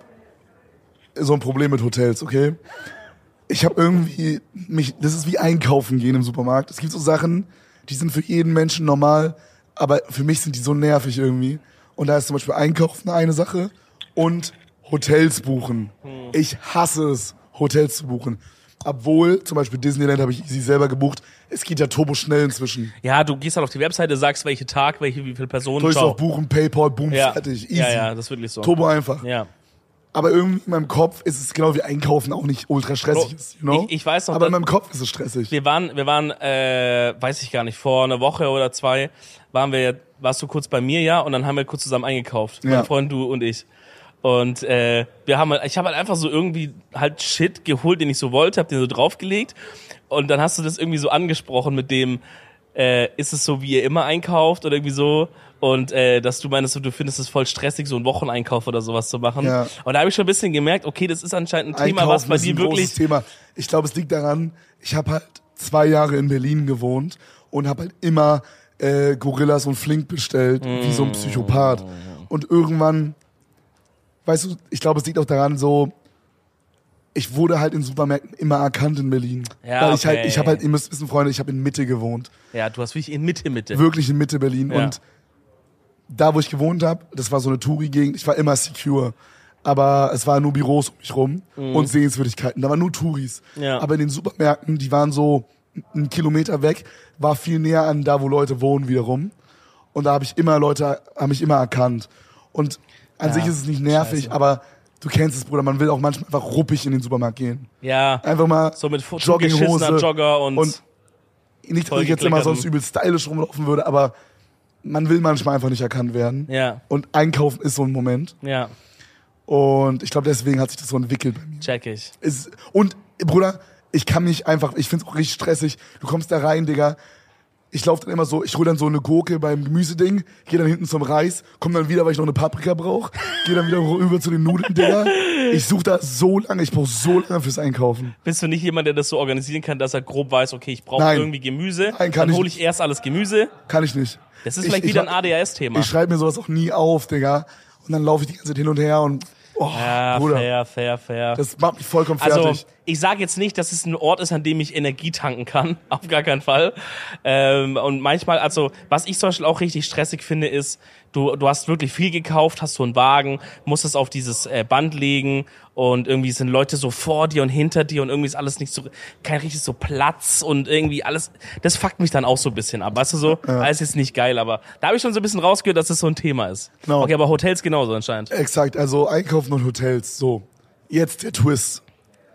S2: so ein Problem mit Hotels, okay? Ich habe irgendwie mich, das ist wie einkaufen gehen im Supermarkt. Es gibt so Sachen, die sind für jeden Menschen normal, aber für mich sind die so nervig irgendwie. Und da ist zum Beispiel Einkaufen eine Sache und Hotels buchen. Ich hasse es, Hotels zu buchen. Obwohl, zum Beispiel Disneyland habe ich sie selber gebucht. Es geht ja turbo schnell inzwischen.
S3: Ja, du gehst halt auf die Webseite, sagst, welche Tag, welche, wie viele Personen,
S2: Drückst
S3: ciao.
S2: auf Buchen, Paypal, boom,
S3: Ja.
S2: fertig, easy.
S3: ja, ja, das ist wirklich so.
S2: Turbo einfach.
S3: Ja.
S2: Aber irgendwie in meinem Kopf ist es genau wie Einkaufen auch nicht ultra stressig
S3: Bro,
S2: ist, you know?
S3: ich- ich weiß noch,
S2: Aber in
S3: dass-
S2: meinem Kopf ist es stressig.
S3: Wir waren, wir waren, äh, weiß ich gar nicht, vor einer Woche oder zwei waren wir, warst du kurz bei mir, ja, und dann haben wir kurz zusammen eingekauft.
S2: Ja.
S3: Mein Freund, du und ich. Und äh, wir haben, halt- ich habe halt einfach so irgendwie halt Shit geholt, den ich so wollte, hab den so draufgelegt. Und dann hast du das irgendwie so angesprochen mit dem, äh, ist es so, wie ihr immer einkauft oder irgendwie so. Und äh, dass du meinst, so, du findest es voll stressig, so einen Wocheneinkauf oder sowas zu machen.
S2: Ja.
S3: Und da habe ich schon ein bisschen gemerkt, okay, das ist anscheinend ein Thema,
S2: Einkaufen
S3: was bei
S2: ist
S3: dir
S2: ein
S3: wirklich.
S2: großes Thema. Ich glaube, es liegt daran, ich habe halt zwei Jahre in Berlin gewohnt und habe halt immer äh, Gorillas und Flink bestellt, wie so ein Psychopath. Und irgendwann, weißt du, ich glaube, es liegt auch daran, so, ich wurde halt in Supermärkten immer erkannt in Berlin.
S3: Ja,
S2: Weil ich halt,
S3: okay.
S2: ich habe halt, ihr müsst wissen, Freunde, ich habe in Mitte gewohnt.
S3: Ja, du hast wirklich in Mitte, Mitte.
S2: Wirklich in Mitte Berlin.
S3: Ja.
S2: Und da, wo ich gewohnt habe, das war so eine Touri-Gegend, ich war immer secure. Aber es waren nur Büros um mich rum und Sehenswürdigkeiten. Da waren nur Touris.
S3: Mhm. Ja.
S2: Aber in den Supermärkten, die waren so einen Kilometer weg, war viel näher an da, wo Leute wohnen wiederum. Und da habe ich immer Leute, haben mich immer erkannt. Und an
S3: Ja,
S2: sich ist es nicht nervig,
S3: scheiße.
S2: aber du kennst es, Bruder, man will auch manchmal einfach ruppig in den Supermarkt gehen.
S3: Ja,
S2: Einfach mal
S3: so mit fu-
S2: Jogginghose
S3: zugeschissener Jogger und,
S2: und nicht, dass ich jetzt immer
S3: vollgekleckerten-
S2: sonst übel stylisch rumlaufen würde, aber man will manchmal einfach nicht erkannt werden.
S3: ja,
S2: Und einkaufen ist so ein Moment.
S3: ja,
S2: Und ich glaube, deswegen hat sich das so entwickelt bei mir.
S3: check ich.
S2: Ist, und, Bruder, ich kann mich einfach, ich find's auch richtig stressig. Du kommst da rein, Digga. Ich laufe dann immer so, ich hole dann so eine Gurke beim Gemüseding, gehe dann hinten zum Reis, komm dann wieder, weil ich noch eine Paprika brauche, gehe dann wieder rüber zu den Nudeln, Digga. Ich suche da so lange, ich brauche so lange fürs Einkaufen.
S3: Bist du nicht jemand, der das so organisieren kann, dass er grob weiß, okay, ich brauche
S2: Nein.
S3: irgendwie Gemüse,
S2: Nein, kann
S3: dann
S2: ich
S3: hole ich erst alles Gemüse.
S2: Kann ich nicht.
S3: Das ist
S2: Ich-
S3: vielleicht
S2: ich-
S3: wieder ein A D H S-Thema.
S2: Ich schreibe mir sowas auch nie auf, Digga. Und dann laufe ich die ganze Zeit hin und her und, oh,
S3: Ja,
S2: Bruder,
S3: fair, fair, fair.
S2: das macht mich vollkommen fertig.
S3: Also, ich sage jetzt nicht, dass es ein Ort ist, an dem ich Energie tanken kann. Auf gar keinen Fall. Ähm, und manchmal, also, was ich zum Beispiel auch richtig stressig finde, ist, du, du hast wirklich viel gekauft, hast so einen Wagen, musst es auf dieses äh, Band legen und irgendwie sind Leute so vor dir und hinter dir und irgendwie ist alles nicht so, kein richtig so Platz und irgendwie alles, das fuckt mich dann auch so ein bisschen ab. Weißt du so? Alles ist nicht geil, aber da habe ich schon so ein bisschen rausgehört, dass das so ein Thema ist.
S2: Genau.
S3: Okay, aber Hotels genauso anscheinend.
S2: Exakt, also Einkaufen und Hotels, so. Jetzt der Twist.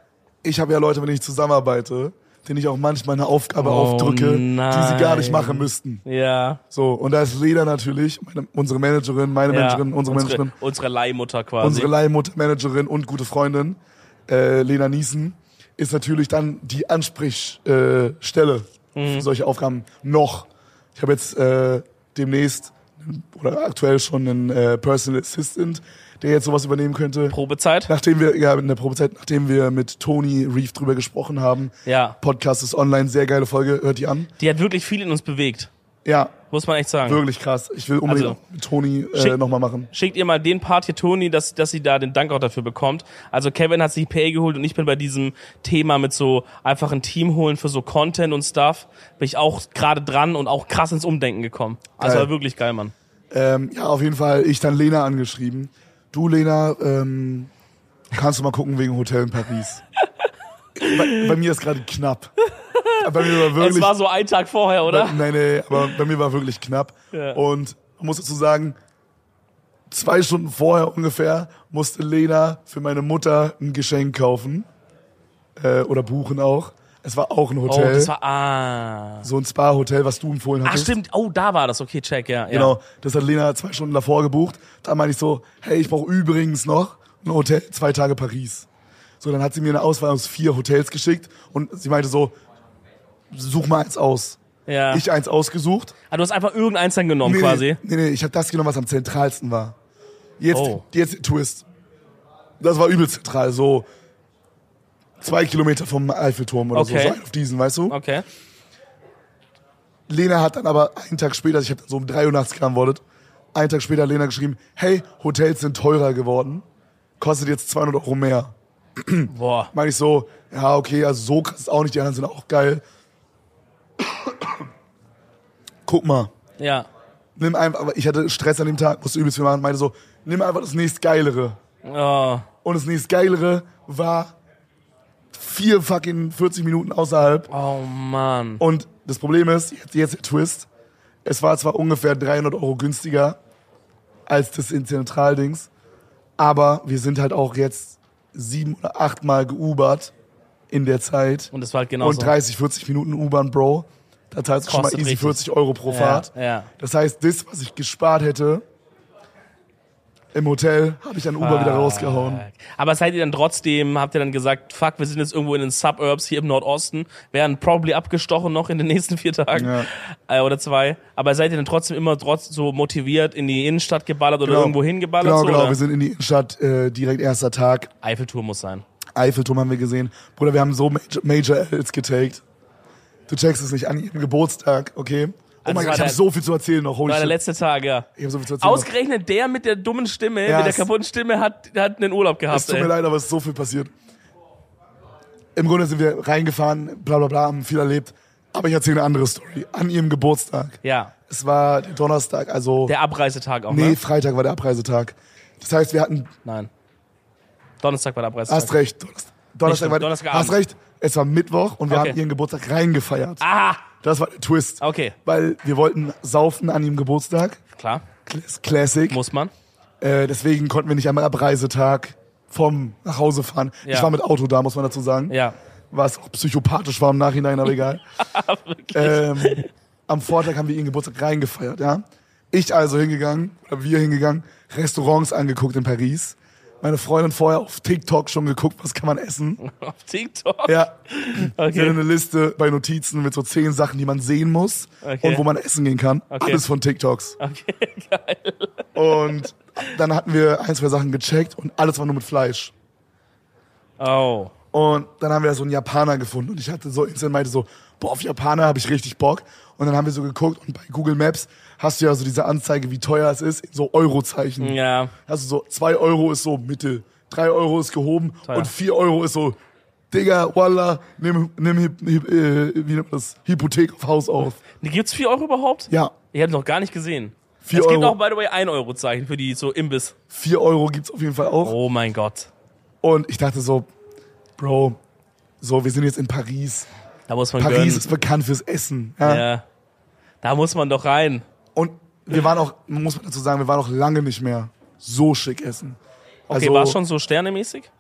S2: ich habe ja Leute, mit denen ich zusammenarbeite, denen ich auch manchmal eine Aufgabe
S3: Oh
S2: aufdrücke,
S3: nein.
S2: die sie gar nicht machen müssten.
S3: Ja.
S2: So, und da ist Lena natürlich, meine, unsere Managerin, meine
S3: ja.
S2: Managerin, unsere,
S3: unsere
S2: Managerin,
S3: Unsere Leihmutter quasi.
S2: unsere Leihmutter, Managerin und gute Freundin, äh, Lena Niesen, ist natürlich dann die Ansprechstelle äh, Stelle
S3: Mhm.
S2: für solche Aufgaben noch. Ich habe jetzt äh, demnächst oder aktuell schon einen äh, Personal Assistant, der jetzt sowas übernehmen könnte.
S3: Probezeit?
S2: Nachdem wir, ja, in der Probezeit, nachdem wir mit Toni Reef drüber gesprochen haben.
S3: Ja.
S2: Podcast ist online, sehr geile Folge, hört die an.
S3: Die hat wirklich viel in uns bewegt.
S2: Ja,
S3: Muss man echt sagen.
S2: wirklich krass. Ich will unbedingt
S3: Also,
S2: auch mit Toni äh,
S3: schick-
S2: nochmal machen.
S3: Schickt ihr mal den Part hier, Toni, dass, dass sie da den Dank auch dafür bekommt. Also Kevin hat sich P A geholt und ich bin bei diesem Thema mit so einfach ein Team holen für so Content und Stuff. Bin ich auch gerade dran und auch krass ins Umdenken gekommen. Also
S2: Geil.
S3: war wirklich geil, Mann.
S2: Ähm, ja, auf jeden Fall, ich dann Lena angeschrieben. Du, Lena, ähm, kannst du mal gucken wegen Hotel in Paris? bei, bei mir ist gerade knapp. Bei mir war wirklich,
S3: Es war so ein Tag vorher, oder?
S2: Bei, nein, nee, aber bei mir war wirklich knapp.
S3: Ja.
S2: Und man muss dazu sagen, zwei Stunden vorher ungefähr musste Lena für meine Mutter ein Geschenk kaufen. Äh, oder buchen auch. Es war auch ein
S3: Oh,
S2: Hotel.
S3: das war, ah.
S2: So ein Spa-Hotel, was du empfohlen
S3: Ach,
S2: hattest.
S3: stimmt. Oh, da war das. Okay, check, ja. ja.
S2: Genau, das hat Lena zwei Stunden davor gebucht. Da meinte ich so, hey, ich brauche übrigens noch ein Hotel, zwei Tage Paris. So, dann hat sie mir eine Auswahl aus vier Hotels geschickt und sie meinte so, such mal eins aus.
S3: Ja.
S2: Ich eins ausgesucht.
S3: Ah, du hast einfach irgendeins dann genommen, quasi.
S2: Nee, nee, ich habe das genommen, was am zentralsten war. Jetzt,
S3: Oh.
S2: jetzt der Twist. Das war übel zentral, so zwei Kilometer vom Eiffelturm oder
S3: Okay.
S2: so, so auf diesen, weißt du?
S3: Okay.
S2: Lena hat dann aber einen Tag später, ich habe dann so um drei Uhr nachts geantwortet, einen Tag später hat Lena geschrieben, hey, Hotels sind teurer geworden, kostet jetzt zweihundert Euro mehr.
S3: Boah.
S2: Meine ich so, ja, okay, also so krass ist auch nicht, die anderen sind auch geil. Guck mal,
S3: Ja.
S2: nimm einfach, aber ich hatte Stress an dem Tag, musste übelst viel machen, meinte so, nimm einfach das nächstgeilere.
S3: Oh.
S2: Und das nächstgeilere war vier fucking vierzig Minuten außerhalb.
S3: Oh, Mann.
S2: Und das Problem ist, jetzt, jetzt der Twist, es war zwar ungefähr dreihundert Euro günstiger als das in Zentraldings, aber wir sind halt auch jetzt sieben oder acht Mal geubert in der Zeit.
S3: Und das war halt genauso.
S2: Und dreißig, vierzig Minuten U-Bahn, Bro. Da zahlst du schon mal
S3: Kostet
S2: easy
S3: richtig.
S2: vierzig Euro pro Fahrt.
S3: Ja, ja.
S2: Das heißt, das, was ich gespart hätte im Hotel, habe ich an Uber wieder rausgehauen.
S3: Aber seid ihr dann trotzdem, habt ihr dann gesagt, fuck, wir sind jetzt irgendwo in den Suburbs hier im Nordosten, werden probably abgestochen noch in den nächsten vier Tagen
S2: Ja.
S3: äh, oder zwei. Aber seid ihr dann trotzdem immer trotz so motiviert in die Innenstadt geballert oder
S2: Genau.
S3: irgendwo hingeballert?
S2: Genau,
S3: so,
S2: genau.
S3: oder?
S2: Wir sind in die Innenstadt, äh, direkt erster Tag.
S3: Eiffelturm muss sein.
S2: Eiffelturm haben wir gesehen. Bruder, wir haben so Major, Major Ls getaked. Du checkst es nicht an ihrem Geburtstag, okay? Oh
S3: Also
S2: mein
S3: es war
S2: Gott, ich habe
S3: der-
S2: so viel zu erzählen noch. Holy
S3: War der
S2: shit.
S3: letzte Tag, ja.
S2: Ich habe so viel zu erzählen noch.
S3: Ausgerechnet der mit der dummen Stimme,
S2: Ja,
S3: mit der
S2: es-
S3: kaputten Stimme, hat, hat einen Urlaub gehabt.
S2: Es tut
S3: ey.
S2: mir leid, aber es ist so viel passiert. Im Grunde sind wir reingefahren, bla bla bla, haben viel erlebt. Aber ich erzähle eine andere Story. An ihrem Geburtstag.
S3: Ja,
S2: Es war der Donnerstag, also...
S3: der Abreisetag auch,
S2: nee,
S3: ne?
S2: Freitag war der Abreisetag. Das heißt, wir hatten...
S3: Nein. Donnerstag war der Abreisetag.
S2: Hast recht. Donnerstag, Donnerstag
S3: stimmt,
S2: war...
S3: Donnerstagabend.
S2: Hast recht. Es war Mittwoch und wir
S3: Okay.
S2: haben ihren Geburtstag reingefeiert.
S3: Ah,
S2: Das war der Twist.
S3: okay.
S2: Weil wir wollten saufen an ihrem Geburtstag.
S3: Klar,
S2: Class- Classic.
S3: muss man.
S2: Äh, deswegen konnten wir nicht am Abreisetag vom nach Hause fahren.
S3: Ja.
S2: Ich war mit Auto da, muss man dazu sagen.
S3: Ja.
S2: Was auch psychopathisch war im Nachhinein, aber egal. ähm, am Vortag haben wir ihren Geburtstag reingefeiert, ja. Ich also hingegangen, oder wir hingegangen, Restaurants angeguckt in Paris. Meine Freundin vorher auf TikTok schon geguckt, was kann man essen.
S3: Auf TikTok?
S2: Ja. Sie hatte
S3: Okay.
S2: eine Liste bei Notizen mit so zehn Sachen, die man sehen muss
S3: Okay.
S2: und wo man essen gehen kann.
S3: Okay.
S2: Alles von TikToks.
S3: Okay, geil.
S2: Und dann hatten wir ein, zwei Sachen gecheckt und alles war nur mit Fleisch.
S3: Oh.
S2: Und dann haben wir so einen Japaner gefunden und ich hatte so instant meinte so, boah, auf Japaner habe ich richtig Bock. Und dann haben wir so geguckt und bei Google Maps hast du ja so diese Anzeige, wie teuer es ist, in so Eurozeichen.
S3: Ja.
S2: Also so zwei Euro ist so Mittel, drei Euro ist gehoben
S3: Teuer.
S2: und vier Euro ist so, Digga, Wallah, nimm, nimm Hy- Hy- äh, wie nennt man das? Hypothek auf Haus auf.
S3: Gibt's vier Euro überhaupt?
S2: Ja,
S3: Ich habe noch gar nicht gesehen.
S2: Vier
S3: es gibt
S2: Euro.
S3: auch, by the way, ein Euro Zeichen für die so Imbiss.
S2: vier Euro gibt's auf jeden Fall auch.
S3: Oh mein Gott.
S2: Und ich dachte so, Bro, so, wir sind jetzt in Paris.
S3: Da muss man
S2: Paris
S3: gönnen.
S2: ist bekannt fürs Essen. Ja.
S3: Ja. Da muss man doch rein.
S2: Und wir waren auch, muss man dazu sagen, wir waren auch lange nicht mehr so schick essen.
S3: Okay,
S2: Also,
S3: war es schon so sternemäßig?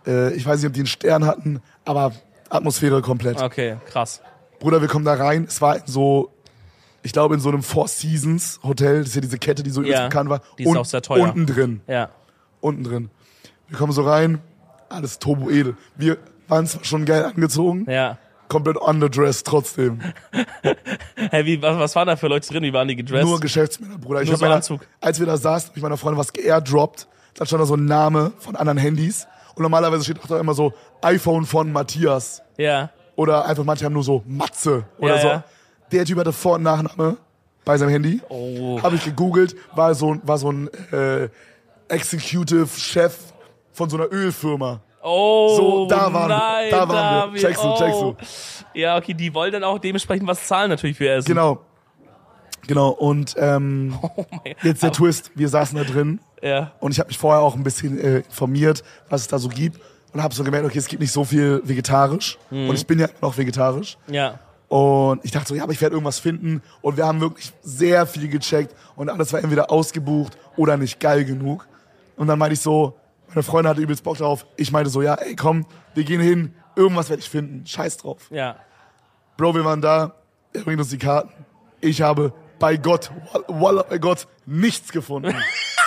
S2: Äh, ich weiß nicht, ob die einen Stern hatten, aber Atmosphäre komplett.
S3: Okay, krass.
S2: Bruder, wir kommen da rein. Es war in so, ich glaube, in so einem Four Seasons Hotel. Das ist ja diese Kette, die so übelst
S3: Ja,
S2: bekannt war.
S3: die ist
S2: Und
S3: auch sehr teuer.
S2: Unten drin.
S3: Ja.
S2: Unten drin. Wir kommen so rein. Alles turbo edel. Wir waren zwar schon geil angezogen.
S3: Ja.
S2: Komplett underdressed trotzdem.
S3: Hey, wie, was, was waren da für Leute drin? Wie waren die gedressed?
S2: Nur Geschäftsmänner, Bruder. Ich
S3: Nur
S2: hab
S3: so
S2: meiner,
S3: Anzug.
S2: als wir da saßen, hab ich meiner Freundin was geairdroppt. Da stand da so ein Name von anderen Handys. Und normalerweise steht auch da immer so iPhone von Matthias.
S3: Ja.
S2: Oder einfach manche haben nur so Matze oder
S3: Ja,
S2: so.
S3: ja.
S2: Der Typ hatte Vor- und Nachname bei seinem Handy.
S3: Oh.
S2: Habe ich gegoogelt, war so, war so ein äh, Executive Chef von so einer Ölfirma.
S3: Oh,
S2: So, da waren wir,
S3: nein,
S2: da waren wir.
S3: David,
S2: Checkst du,
S3: oh.
S2: checkst du.
S3: Ja, okay, die wollen dann auch dementsprechend was zahlen natürlich für Essen.
S2: Genau. Genau, und ähm,
S3: Oh mein,
S2: jetzt der
S3: aber-
S2: Twist. Wir saßen da drin
S3: Ja.
S2: und ich habe mich vorher auch ein bisschen äh, informiert, was es da so gibt. Und habe so gemerkt, okay, es gibt nicht so viel vegetarisch.
S3: Mhm.
S2: Und ich bin ja noch vegetarisch.
S3: Ja.
S2: Und ich dachte so, ja, aber ich werde irgendwas finden. Und wir haben wirklich sehr viel gecheckt. Und alles war entweder ausgebucht oder nicht geil genug. Und dann meinte ich so, meine Freundin hatte übelst Bock drauf. Ich meinte so, ja, ey, komm, wir gehen hin. Irgendwas werde ich finden. Scheiß drauf.
S3: Ja.
S2: Bro, wir waren da. Er bringt uns die Karten. Ich habe bei Gott, Wallah, bei Gott, nichts gefunden.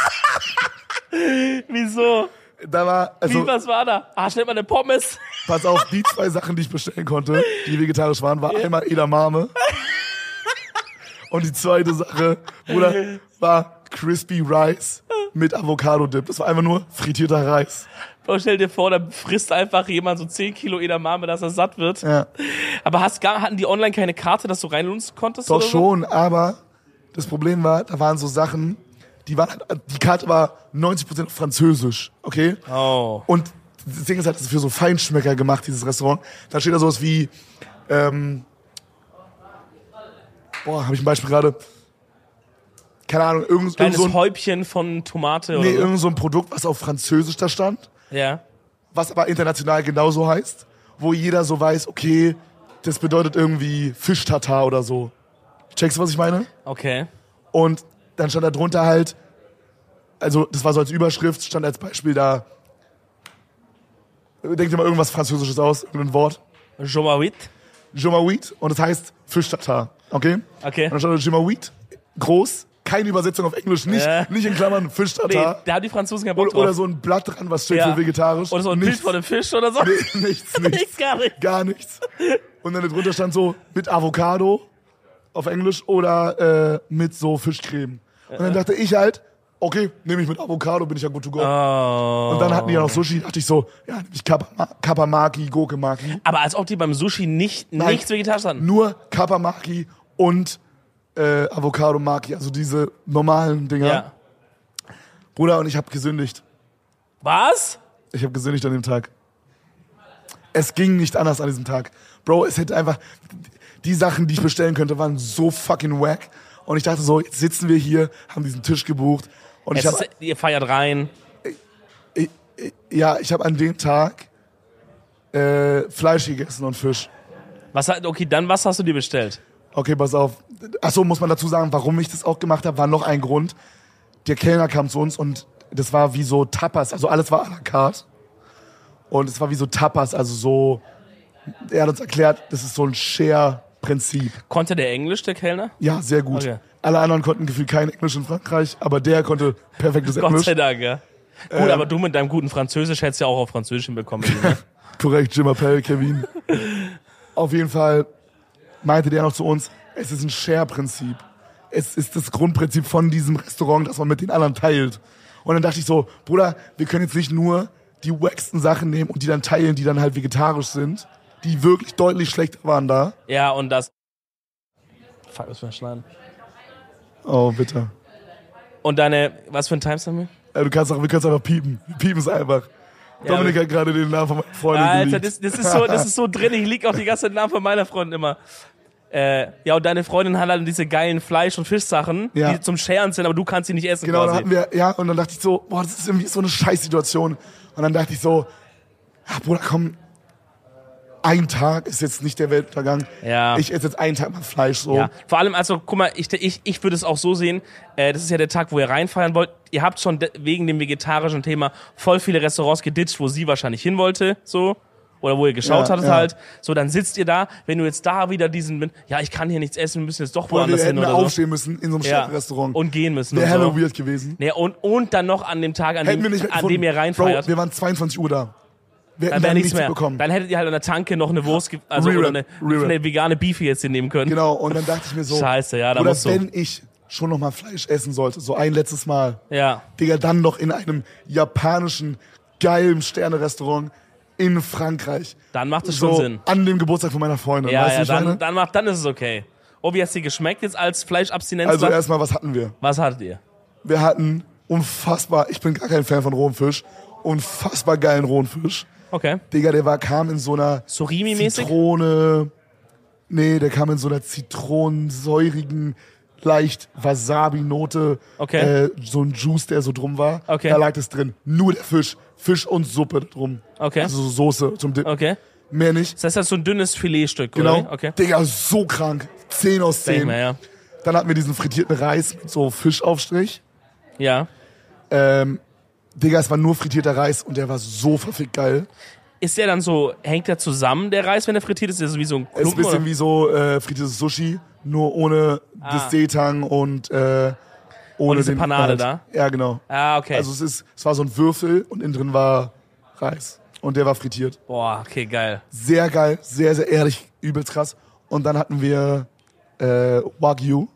S3: Wieso?
S2: Da war, also,
S3: Wie, was war da? Ah, schnell mal eine Pommes.
S2: pass auf, die zwei Sachen, die ich bestellen konnte, die vegetarisch waren, war einmal Edamame. Und die zweite Sache, Bruder, war Crispy Rice mit Avocado-Dip. Das war einfach nur frittierter Reis.
S3: Bro, stell dir vor, da frisst einfach jemand so zehn Kilo Edamame, dass er satt wird.
S2: Ja.
S3: Aber hast gar, hatten die online keine Karte, dass du reinlunzen konntest?
S2: Doch
S3: oder so?
S2: schon, aber das Problem war, da waren so Sachen, die waren, die Karte war neunzig Prozent auf Französisch, okay?
S3: Oh.
S2: Und das Ding ist halt, das ist für so Feinschmecker gemacht, dieses Restaurant. Da steht da sowas wie, ähm, boah, habe ich ein Beispiel gerade, keine Ahnung, irgend, irgend
S3: Kleines
S2: so ein,
S3: Häubchen von Tomate
S2: nee,
S3: oder so.
S2: irgend so ein Produkt, was auf Französisch da stand,
S3: Ja.
S2: was aber international genauso heißt, wo jeder so weiß, okay, das bedeutet irgendwie Fischtatar oder so. Checkst du, was ich meine?
S3: Okay.
S2: Und dann stand da drunter halt, also das war so als Überschrift, stand als Beispiel da, denk dir mal irgendwas Französisches aus, irgendein Wort.
S3: Jomawit.
S2: Jomawit und das heißt Fischtatar, okay?
S3: Okay.
S2: Und dann stand da Jomawit, groß, keine Übersetzung auf Englisch, nicht,
S3: Ja.
S2: nicht in Klammern
S3: Nee,
S2: Fischtatar.
S3: da haben die Franzosen keinen Bock
S2: oder,
S3: drauf.
S2: oder so ein Blatt dran, was steht
S3: Ja.
S2: für vegetarisch.
S3: Oder so ein Bild
S2: nichts,
S3: von einem Fisch oder so.
S2: Nee, nichts, nichts.
S3: Gar nicht.
S2: Gar nichts. Und dann drunter stand so mit Avocado auf Englisch oder äh, mit so Fischcreme. Und dann dachte ich halt, okay, nehme ich mit Avocado, bin ich ja gut to go.
S3: Oh.
S2: Und dann hatten die ja noch Sushi, dachte ich so, ja, nehme ich Kappa- Kappamaki, Gokemaki.
S3: Aber als ob die beim Sushi nicht,
S2: Nein.
S3: nichts vegetarisch hatten.
S2: Nur Kappamaki und äh, Avocado-Maki, also diese normalen Dinger.
S3: Ja.
S2: Bruder, und ich habe gesündigt.
S3: Was?
S2: Ich habe gesündigt an dem Tag. Es ging nicht anders an diesem Tag. Bro, es hätte einfach, die Sachen, die ich bestellen könnte, waren so fucking wack. Und ich dachte so, jetzt sitzen wir hier, haben diesen Tisch gebucht. Und
S3: Es
S2: ich habe,
S3: ist, ihr feiert rein.
S2: ja, ich habe an dem Tag äh, Fleisch gegessen und Fisch.
S3: Was, hat- okay, dann was hast du dir bestellt?
S2: Okay, pass auf. Achso, muss man dazu sagen, warum ich das auch gemacht habe, war noch ein Grund. Der Kellner kam zu uns und das war wie so Tapas, also alles war à la carte. Und es war wie so Tapas, also so, er hat uns erklärt, das ist so ein Share-Prinzip.
S3: Konnte der Englisch, der Kellner?
S2: Ja, sehr gut.
S3: Okay.
S2: Alle anderen konnten gefühlt kein Englisch in Frankreich, aber der konnte perfektes
S3: Gott
S2: Englisch.
S3: sei Dank, ja. Gut,
S2: Ähm.
S3: aber du mit deinem guten Französisch hättest ja auch auf Französisch hinbekommen. Ne?
S2: Korrekt, Jim Appel, Kevin. Auf jeden Fall meinte der noch zu uns, es ist ein Share-Prinzip. Es ist das Grundprinzip von diesem Restaurant, dass man mit den anderen teilt. Und dann dachte ich so, Bruder, wir können jetzt nicht nur die wacksten Sachen nehmen und die dann teilen, die dann halt vegetarisch sind, die wirklich deutlich schlechter waren da.
S3: Ja, und das... Fuck, was für ein Schneiden.
S2: Oh, bitte.
S3: Und deine... Was für ein Timestamp?
S2: Ja, du kannst auch, wir können es einfach piepen. Wir piepen es einfach.
S3: Ja,
S2: Dominik
S3: aber-
S2: hat gerade den Namen von meiner Freundin
S3: Alter,
S2: geleakt.
S3: das, das, ist so, das ist so drin. Ich lieg auch die ganze Zeit den Namen von meiner Freundin immer. Äh, ja, und deine Freundin hat halt diese geilen Fleisch- und Fischsachen,
S2: Ja.
S3: die zum Scheren sind, aber du kannst sie nicht essen
S2: Genau, dann
S3: quasi.
S2: hatten wir, ja, und dann dachte ich so, boah, das ist irgendwie so eine Scheißsituation. Und dann dachte ich so, ja, Bruder, komm, ein Tag ist jetzt nicht der Weltuntergang.
S3: Ja.
S2: Ich esse jetzt einen Tag mal Fleisch so.
S3: Ja, vor allem, also, guck mal, ich, ich, ich würde es auch so sehen, äh, das ist ja der Tag, wo ihr reinfeiern wollt. Ihr habt schon de- wegen dem vegetarischen Thema voll viele Restaurants geditcht, wo sie wahrscheinlich hin wollte, so. Oder wo ihr geschaut
S2: Ja,
S3: hattet
S2: ja.
S3: halt. So, dann sitzt ihr da, wenn du jetzt da wieder diesen, ja, ich kann hier nichts essen, wir müssen jetzt doch
S2: Boah, wir
S3: woanders hin
S2: hätten
S3: oder so.
S2: aufstehen müssen in so einem
S3: Ja.
S2: Stadtrestaurant.
S3: Und gehen müssen.
S2: Wäre
S3: und
S2: hella
S3: so.
S2: weird gewesen.
S3: Nee, und, und dann noch an dem Tag, an,
S2: Hätten
S3: dem,
S2: wir nicht
S3: an dem ihr reinfeiert.
S2: Bro, wir waren zweiundzwanzig Uhr da. Wir hätten
S3: dann wäre
S2: dann
S3: nichts
S2: nichts
S3: mehr.
S2: bekommen.
S3: Dann hättet ihr halt an der Tanke noch eine Wurst, ge- also
S2: Rerun,
S3: oder eine,
S2: Rerun.
S3: eine vegane Beefy jetzt hier nehmen können.
S2: Genau, und dann dachte ich mir so,
S3: Scheiße, ja, da
S2: oder
S3: musst du.
S2: wenn ich schon noch mal Fleisch essen sollte, so ein letztes Mal,
S3: Ja.
S2: Digga, dann noch in einem japanischen, geilen Sterne-Restaurant in Frankreich.
S3: Dann macht es
S2: so
S3: schon Sinn.
S2: an dem Geburtstag von meiner Freundin,
S3: Ja,
S2: weißt du,
S3: ja,
S2: ich meine?
S3: dann, dann, macht, dann ist es okay. Oh, wie hat's dir geschmeckt jetzt als Fleischabstinenzler?
S2: Also erstmal, was hatten wir?
S3: Was hattet ihr?
S2: Wir hatten unfassbar, ich bin gar kein Fan von rohem Fisch, unfassbar geilen rohen Fisch.
S3: Okay.
S2: Digga, der war, kam in so einer
S3: Surimi-mäßig?
S2: Zitrone, nee, der kam in so einer zitronensäurigen, leicht Wasabi-Note,
S3: Okay.
S2: äh, so ein Juice, der so drum war.
S3: Okay.
S2: Da lag das drin. Nur der Fisch, Fisch und Suppe drum.
S3: Okay.
S2: Also so Soße zum Dip.
S3: Okay.
S2: Mehr nicht.
S3: Das heißt, das ist so ein dünnes Filetstück,
S2: Genau.
S3: oder? wie? Okay.
S2: Digga, so krank. zehn aus
S3: Denk
S2: zehn.
S3: mal, ja.
S2: Dann hatten wir diesen frittierten Reis mit so Fischaufstrich.
S3: Ja.
S2: Ähm, Digga, es war nur frittierter Reis und der war so verfickt geil.
S3: Ist der dann so, hängt der zusammen, der Reis, wenn der frittiert ist? Ist der so wie so ein
S2: Es ist ein
S3: Klumpen?
S2: bisschen
S3: Oder?
S2: wie so äh, frittiertes Sushi, nur ohne
S3: Ah.
S2: das Seetang und äh, ohne
S3: diese
S2: den
S3: Panade
S2: Inhalt.
S3: da?
S2: Ja, genau.
S3: Ah, okay.
S2: Also es ist, es war so ein Würfel und innen drin war Reis und der war frittiert.
S3: Boah, okay, geil.
S2: Sehr geil, sehr, sehr ehrlich, übelst krass. Und dann hatten wir äh, Wagyu,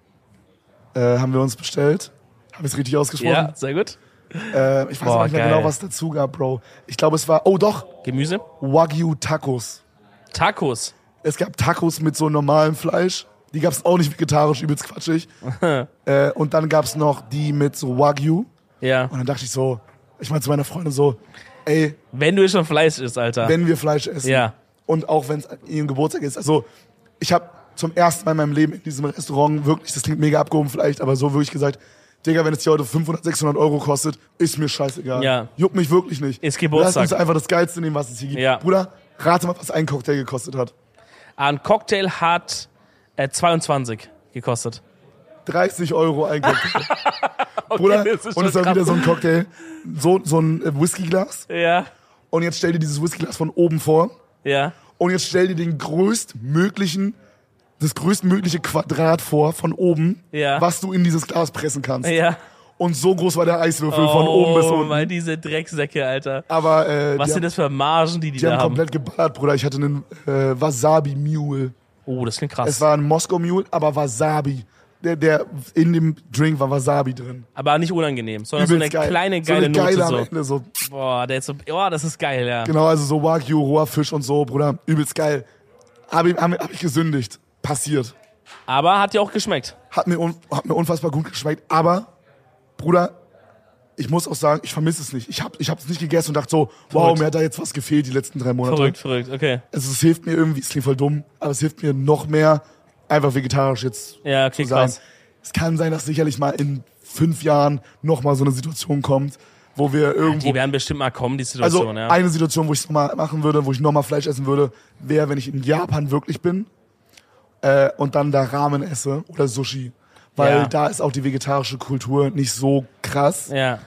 S2: äh, haben wir uns bestellt. Habe ich es richtig ausgesprochen?
S3: Ja, sehr gut.
S2: Äh, ich weiß
S3: Boah,
S2: auch nicht mehr
S3: geil.
S2: genau, was dazu gab, Bro. Ich glaube, es war, oh doch,
S3: Gemüse?
S2: Wagyu Tacos.
S3: Tacos.
S2: Es gab Tacos mit so normalem Fleisch. Die gab es auch nicht vegetarisch, übelst quatschig. äh, und dann gab es noch die mit so Wagyu.
S3: Ja.
S2: Und dann dachte ich so, ich meine zu meiner Freundin so, ey,
S3: Wenn du schon Fleisch isst, Alter.
S2: wenn wir Fleisch essen
S3: Ja.
S2: und auch wenn es an ihrem Geburtstag ist. Also ich habe zum ersten Mal in meinem Leben in diesem Restaurant wirklich, das klingt mega abgehoben vielleicht, aber so wirklich gesagt, Digga, wenn es hier heute fünfhundert, sechshundert Euro kostet, ist mir scheißegal.
S3: Ja.
S2: Juckt mich wirklich nicht.
S3: Ist Geburtstag.
S2: Lass uns einfach das Geilste nehmen, was es hier gibt.
S3: Ja.
S2: Bruder, rate mal, was ein Cocktail gekostet hat.
S3: Ein Cocktail hat äh, zweiundzwanzig gekostet.
S2: dreißig Euro ein Cocktail. Bruder,
S3: das ist
S2: und es
S3: schon
S2: war wieder
S3: krass.
S2: so ein Cocktail, so, so ein äh, Whiskyglas.
S3: Ja.
S2: Und jetzt stell dir dieses Whiskyglas von oben vor.
S3: Ja.
S2: Und jetzt stell dir den größtmöglichen, das größtmögliche Quadrat vor von oben,
S3: Ja.
S2: was du in dieses Glas pressen kannst.
S3: Ja.
S2: Und so groß war der Eiswürfel von oben bis
S3: Oh,
S2: unten.
S3: weil diese Drecksäcke, Alter.
S2: Aber äh,
S3: Was
S2: die,
S3: sind
S2: haben,
S3: das für Margen, die die,
S2: die
S3: da
S2: haben
S3: haben?
S2: komplett geballert, Bruder. Ich hatte einen äh, Wasabi-Mule.
S3: Oh, das klingt krass.
S2: Es war ein Moskau-Mule, aber Wasabi. Der, der in dem Drink war Wasabi drin.
S3: Aber nicht unangenehm, sondern so eine
S2: Übelst geil.
S3: kleine,
S2: so
S3: geile
S2: eine geile
S3: Note
S2: am
S3: so.
S2: Ende, so.
S3: Boah, der ist so, oh, das ist geil, ja.
S2: Genau, also so Wagyu, roher Fisch und so, Bruder. Übelst geil. Hab ich, hab, hab ich gesündigt. Passiert.
S3: Aber hat dir auch geschmeckt.
S2: Hat mir, un, hat mir unfassbar gut geschmeckt. Aber, Bruder, ich muss auch sagen, ich vermisse es nicht. Ich hab, ich hab's nicht gegessen und dachte so, wow,
S3: Verrückt.
S2: mir hat da jetzt was gefehlt die letzten drei Monate.
S3: Verrückt, verrückt, okay.
S2: Also es hilft mir irgendwie, es klingt voll dumm, aber es hilft mir noch mehr, einfach vegetarisch jetzt
S3: Ja, okay,
S2: zu sein.
S3: krass.
S2: Es kann sein, dass sicherlich mal in fünf Jahren noch mal so eine Situation kommt, wo wir irgendwo...
S3: Die werden bestimmt mal kommen, die
S2: also
S3: Situation, ja.
S2: eine Situation, wo ich es nochmal machen würde, wo ich nochmal Fleisch essen würde, wäre, wenn ich in Japan wirklich bin äh, und dann da Ramen esse oder Sushi. Weil
S3: Ja.
S2: da ist auch die vegetarische Kultur nicht so krass.
S3: Ja.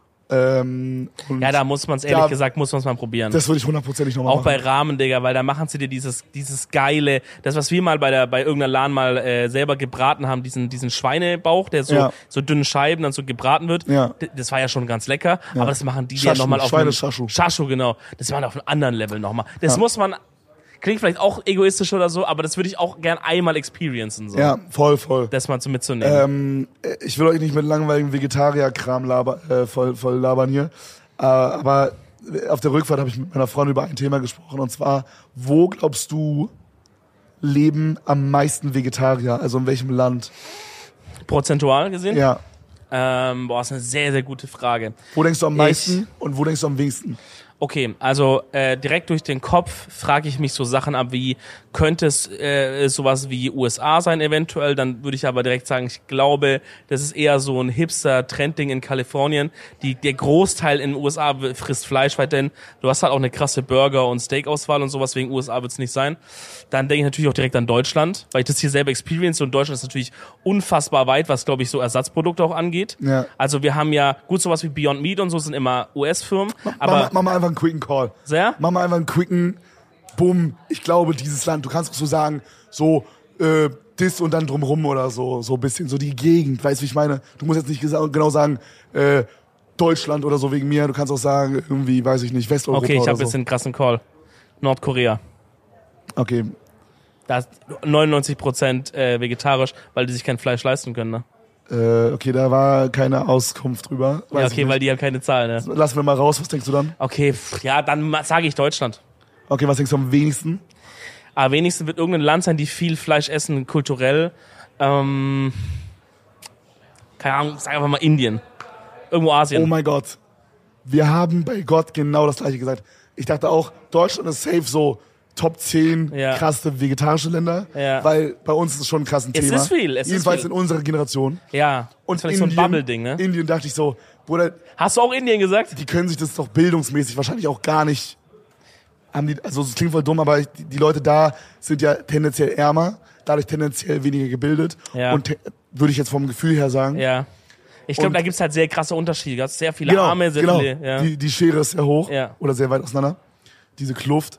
S2: Ähm, und
S3: Ja, da muss man es ehrlich
S2: Da-
S3: gesagt, muss man es mal probieren.
S2: das würde ich hundertprozentig nochmal
S3: Auch
S2: machen.
S3: bei Ramen, Digga, weil da machen sie dir dieses, dieses geile, das, was wir mal bei der, bei irgendeiner Laden mal äh, selber gebraten haben, diesen, diesen Schweinebauch, der so,
S2: Ja.
S3: so dünnen Scheiben dann so gebraten wird.
S2: Ja.
S3: D- Das war ja schon ganz lecker, aber das machen die ja
S2: Shashu,
S3: nochmal auf einem,
S2: Schweine-Shashu.
S3: Shashu, genau. Das machen auf einem anderen Level nochmal. Das
S2: Ja.
S3: muss man, klingt vielleicht auch egoistisch oder so, aber das würde ich auch gern einmal experiencen, so.
S2: Ja, voll, voll.
S3: Das mal so mitzunehmen.
S2: Ähm, ich will euch nicht mit langweiligen Vegetarier-Kram laber, äh, voll, voll labern hier. Äh, aber auf der Rückfahrt habe ich mit meiner Freundin über ein Thema gesprochen. Und zwar, wo glaubst du, leben am meisten Vegetarier? Also in welchem Land?
S3: Prozentual gesehen?
S2: Ja.
S3: Ähm, boah, ist eine sehr, sehr gute Frage.
S2: Wo denkst du am
S3: Ich-
S2: meisten und wo denkst du am wenigsten?
S3: Okay, also äh, direkt durch den Kopf frage ich mich so Sachen ab wie, könnte es äh, sowas wie U S A sein eventuell? Dann würde ich aber direkt sagen, ich glaube, das ist eher so ein Hipster-Trendding in Kalifornien. Die, der Großteil in den U S A frisst Fleisch weiterhin. Du hast halt auch eine krasse Burger- und Steak-Auswahl und sowas, wegen U S A wird es nicht sein. Dann denke ich natürlich auch direkt an Deutschland, weil ich das hier selber experience und Deutschland ist natürlich unfassbar weit, was glaube ich so Ersatzprodukte auch angeht.
S2: Ja.
S3: Also wir haben ja, gut sowas wie Beyond Meat und so sind immer U S-Firmen, aber...
S2: Mach, mach mal einfach einen quicken Call.
S3: Sehr?
S2: Mach mal einfach einen quicken, bumm, ich glaube, dieses Land, du kannst auch so sagen, so, äh, das und dann drumrum oder so, so ein bisschen, so die Gegend, weißt du, wie ich meine? Du musst jetzt nicht gesa- genau sagen, äh, Deutschland oder so wegen mir, du kannst auch sagen, irgendwie, weiß ich nicht, Westeuropa
S3: Okay, ich
S2: oder
S3: habe
S2: so.
S3: jetzt einen krassen Call. Nordkorea.
S2: Okay,
S3: Da ist neunundneunzig Prozent äh, vegetarisch, weil die sich kein Fleisch leisten können, ne?
S2: äh, okay, da war keine Auskunft drüber. Weiß
S3: Ja,
S2: ich
S3: okay,
S2: nicht.
S3: weil die haben keine Zahlen, ne?
S2: Lassen wir mal raus, was denkst du dann?
S3: Okay, pff, ja, dann sage ich Deutschland.
S2: Okay, was denkst du am wenigsten?
S3: Aber wenigstens wird irgendein Land sein, die viel Fleisch essen, kulturell. Ähm, keine Ahnung, sag einfach mal Indien. Irgendwo Asien.
S2: Oh mein Gott. Wir haben bei Gott genau das gleiche gesagt. Ich dachte auch, Deutschland ist safe so Top zehn
S3: Ja.
S2: krasse vegetarische Länder,
S3: Ja.
S2: weil bei uns ist es schon ein krasses
S3: Es
S2: Thema.
S3: ist viel, es ist
S2: Jedenfalls
S3: viel.
S2: in unserer Generation.
S3: Ja,
S2: Und
S3: das ist vielleicht so ein
S2: Indien,
S3: Bubble-Ding, ne?
S2: Indien dachte ich so, Bruder,
S3: Hast du auch Indien gesagt?
S2: die können sich das doch bildungsmäßig wahrscheinlich auch gar nicht, haben die, also es klingt voll dumm, aber die, die Leute da sind ja tendenziell ärmer, dadurch tendenziell weniger gebildet
S3: Ja.
S2: und te- würde ich jetzt vom Gefühl her sagen.
S3: Ja. Ich glaube,
S2: Und-
S3: da gibt's halt sehr krasse Unterschiede. Du hast sehr viele
S2: Genau,
S3: Arme, sehr
S2: genau.
S3: viele. Ja.
S2: Die, die Schere ist sehr hoch
S3: Ja.
S2: oder sehr weit auseinander. Diese Kluft.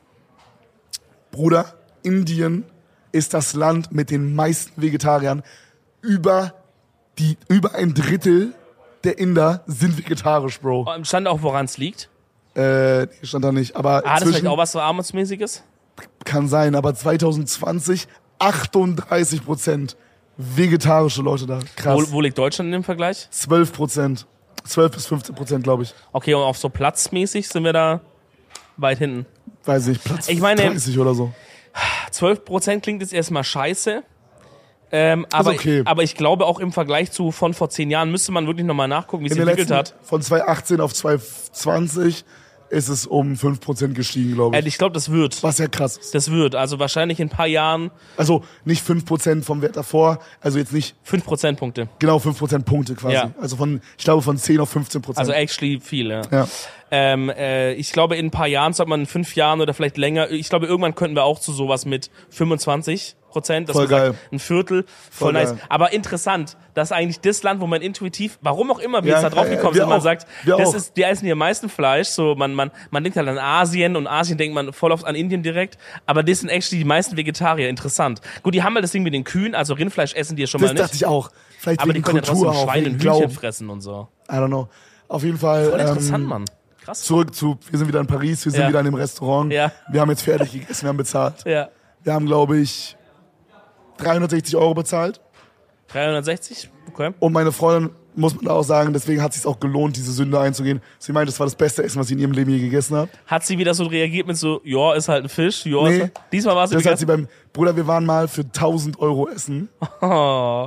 S2: Bruder, Indien ist das Land mit den meisten Vegetariern. Über, die, über ein Drittel der Inder sind vegetarisch, Bro.
S3: Stand auch, woran es liegt.
S2: Äh, nee, stand da nicht. Aber
S3: Ah, das ist
S2: inzwischen
S3: vielleicht auch was so Armutsmäßiges?
S2: kann sein, aber zwanzig zwanzig achtunddreißig Prozent vegetarische Leute da. Krass.
S3: Wo, wo liegt Deutschland in dem Vergleich?
S2: zwölf Prozent. zwölf bis fünfzehn Prozent, glaube ich.
S3: Okay, und auch so platzmäßig sind wir da weit hinten.
S2: Weiß nicht, Platz
S3: Ich meine-
S2: dreißig oder so.
S3: zwölf Prozent klingt jetzt erstmal scheiße. Ähm, aber,
S2: okay.
S3: aber ich glaube auch im Vergleich zu von vor zehn Jahren müsste man wirklich nochmal nachgucken, wie es
S2: In
S3: sich
S2: den
S3: entwickelt
S2: letzten,
S3: hat.
S2: von zweitausendachtzehn auf zweitausendzwanzig ist es um fünf Prozent gestiegen, glaube ich.
S3: Äh, ich glaube, das wird.
S2: Was ja krass ist.
S3: Das wird. Also wahrscheinlich in ein paar Jahren
S2: Also nicht fünf Prozent vom Wert davor, also jetzt nicht
S3: fünf Prozentpunkte.
S2: genau fünf Prozent Punkte quasi.
S3: Ja.
S2: Also von, ich glaube von zehn auf fünfzehn Prozent.
S3: Also actually viel, ja.
S2: ja.
S3: Ähm, äh, ich glaube, in ein paar Jahren, sollte man in fünf Jahren oder vielleicht länger, ich glaube, irgendwann könnten wir auch zu sowas mit fünfundzwanzig Prozent, dass
S2: Voll
S3: man sagt,
S2: geil.
S3: ein Viertel, voll,
S2: Voll
S3: nice.
S2: geil.
S3: Aber interessant, dass eigentlich das Land, wo man intuitiv, warum auch immer wir
S2: Ja,
S3: jetzt da drauf
S2: ja,
S3: gekommen
S2: wir
S3: sind, man
S2: auch.
S3: sagt,
S2: Wir
S3: das
S2: auch.
S3: ist, die essen hier am meisten Fleisch, so man, man, man denkt halt an Asien und Asien denkt man voll oft an Indien direkt, aber das sind actually die meisten Vegetarier, interessant. Gut, die haben halt das Ding mit den Kühen, also Rindfleisch essen die ja schon
S2: Das
S3: mal nicht,
S2: dachte ich auch. Vielleicht
S3: aber die
S2: wegen
S3: können ja
S2: Kultur
S3: trotzdem
S2: auch,
S3: Schweine
S2: wegen
S3: und Hühnchen
S2: Glauben.
S3: fressen und so.
S2: I don't know. Auf jeden Fall.
S3: Voll interessant,
S2: ähm,
S3: Mann. Krass.
S2: Zurück zu, wir sind wieder in Paris, wir sind
S3: Ja.
S2: wieder in dem Restaurant.
S3: Ja.
S2: Wir haben jetzt fertig gegessen, wir haben bezahlt.
S3: Ja.
S2: Wir haben, glaube ich, dreihundertsechzig Euro bezahlt.
S3: dreihundertsechzig? Okay.
S2: Und meine Freundin, muss man da auch sagen, deswegen hat es sich auch gelohnt, diese Sünde einzugehen. Sie meint, das war das beste Essen, was sie in ihrem Leben je gegessen hat.
S3: Hat sie wieder so reagiert mit so, ja, ist halt ein Fisch, ja,
S2: Nee.
S3: ist halt. Diesmal war sie
S2: Das hat sie
S3: begeistert.
S2: beim, Bruder, wir waren mal für tausend Euro essen.
S3: Oh.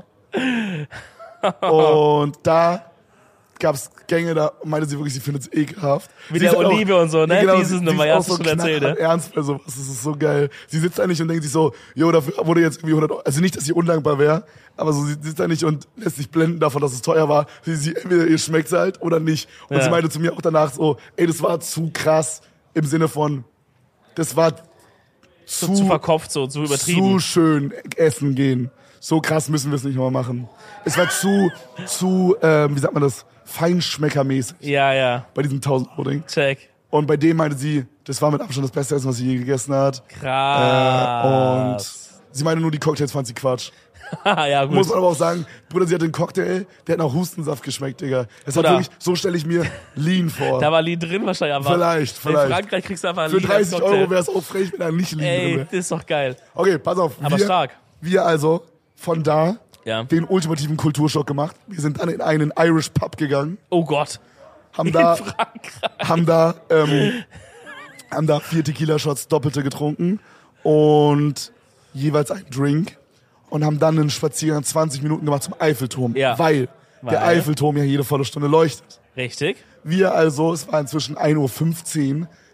S2: Und da gab's Gänge, da meinte sie wirklich, sie findet es ekelhaft.
S3: Mit
S2: Sie
S3: der
S2: ist halt
S3: Olive und so, ne?
S2: Genau,
S3: Dieses
S2: sie-
S3: Nummer,
S2: sie
S3: ja,
S2: ist
S3: hast du
S2: auch
S3: schon erzählt,
S2: knallhart
S3: ne?
S2: ernst bei sowas, das ist so geil. Sie sitzt da nicht und denkt sich so, jo, dafür wurde jetzt irgendwie hundert Euro. Also nicht, dass sie undankbar wäre, aber so, sie sitzt da nicht und lässt sich blenden davon, dass es teuer war. Sie, sie entweder ihr schmeckt's halt oder nicht. Und
S3: Ja.
S2: sie meinte zu mir auch danach so, ey, das war zu krass im Sinne von, das war
S3: So
S2: zu,
S3: zu verkopft, so zu übertrieben.
S2: zu schön essen gehen. So krass müssen wir es nicht nochmal machen. Es war zu, zu, ähm, wie sagt man das, feinschmeckermäßig
S3: Ja, ja.
S2: bei diesem tausend Euro Ding.
S3: Check.
S2: Und bei dem meinte sie, das war mit Abstand das beste Essen, was sie je gegessen hat. Äh, und
S3: Krass.
S2: sie meinte nur, die Cocktails fand sie Quatsch.
S3: Äh, ja, gut.
S2: Muss man aber auch sagen, Bruder, sie hat den Cocktail, der hat nach Hustensaft geschmeckt, Digga. Das hat
S3: Bruder.
S2: wirklich, so stelle ich mir Lean vor.
S3: Da war Lied drin wahrscheinlich, aber
S2: Vielleicht,
S3: in
S2: vielleicht.
S3: Frankreich kriegst du einfach
S2: Für
S3: Lied als
S2: dreißig
S3: Cocktail.
S2: Euro wäre es auch frech, wenn da nicht Lean drin
S3: Ey,
S2: wäre.
S3: das ist doch geil.
S2: Okay, pass auf.
S3: Aber
S2: wir,
S3: stark.
S2: Wir also von da
S3: Ja.
S2: den ultimativen Kulturschock gemacht. Wir sind dann in einen Irish Pub gegangen,
S3: Oh Gott.
S2: haben
S3: In
S2: da,
S3: Frankreich.
S2: haben da, ähm, haben da vier Tequila-Shots doppelte getrunken und jeweils einen Drink und haben dann einen Spaziergang zwanzig Minuten gemacht zum Eiffelturm,
S3: Ja.
S2: weil,
S3: Weil?
S2: der Eiffelturm ja jede volle Stunde leuchtet.
S3: Richtig.
S2: Wir also, es war inzwischen ein Uhr fünfzehn,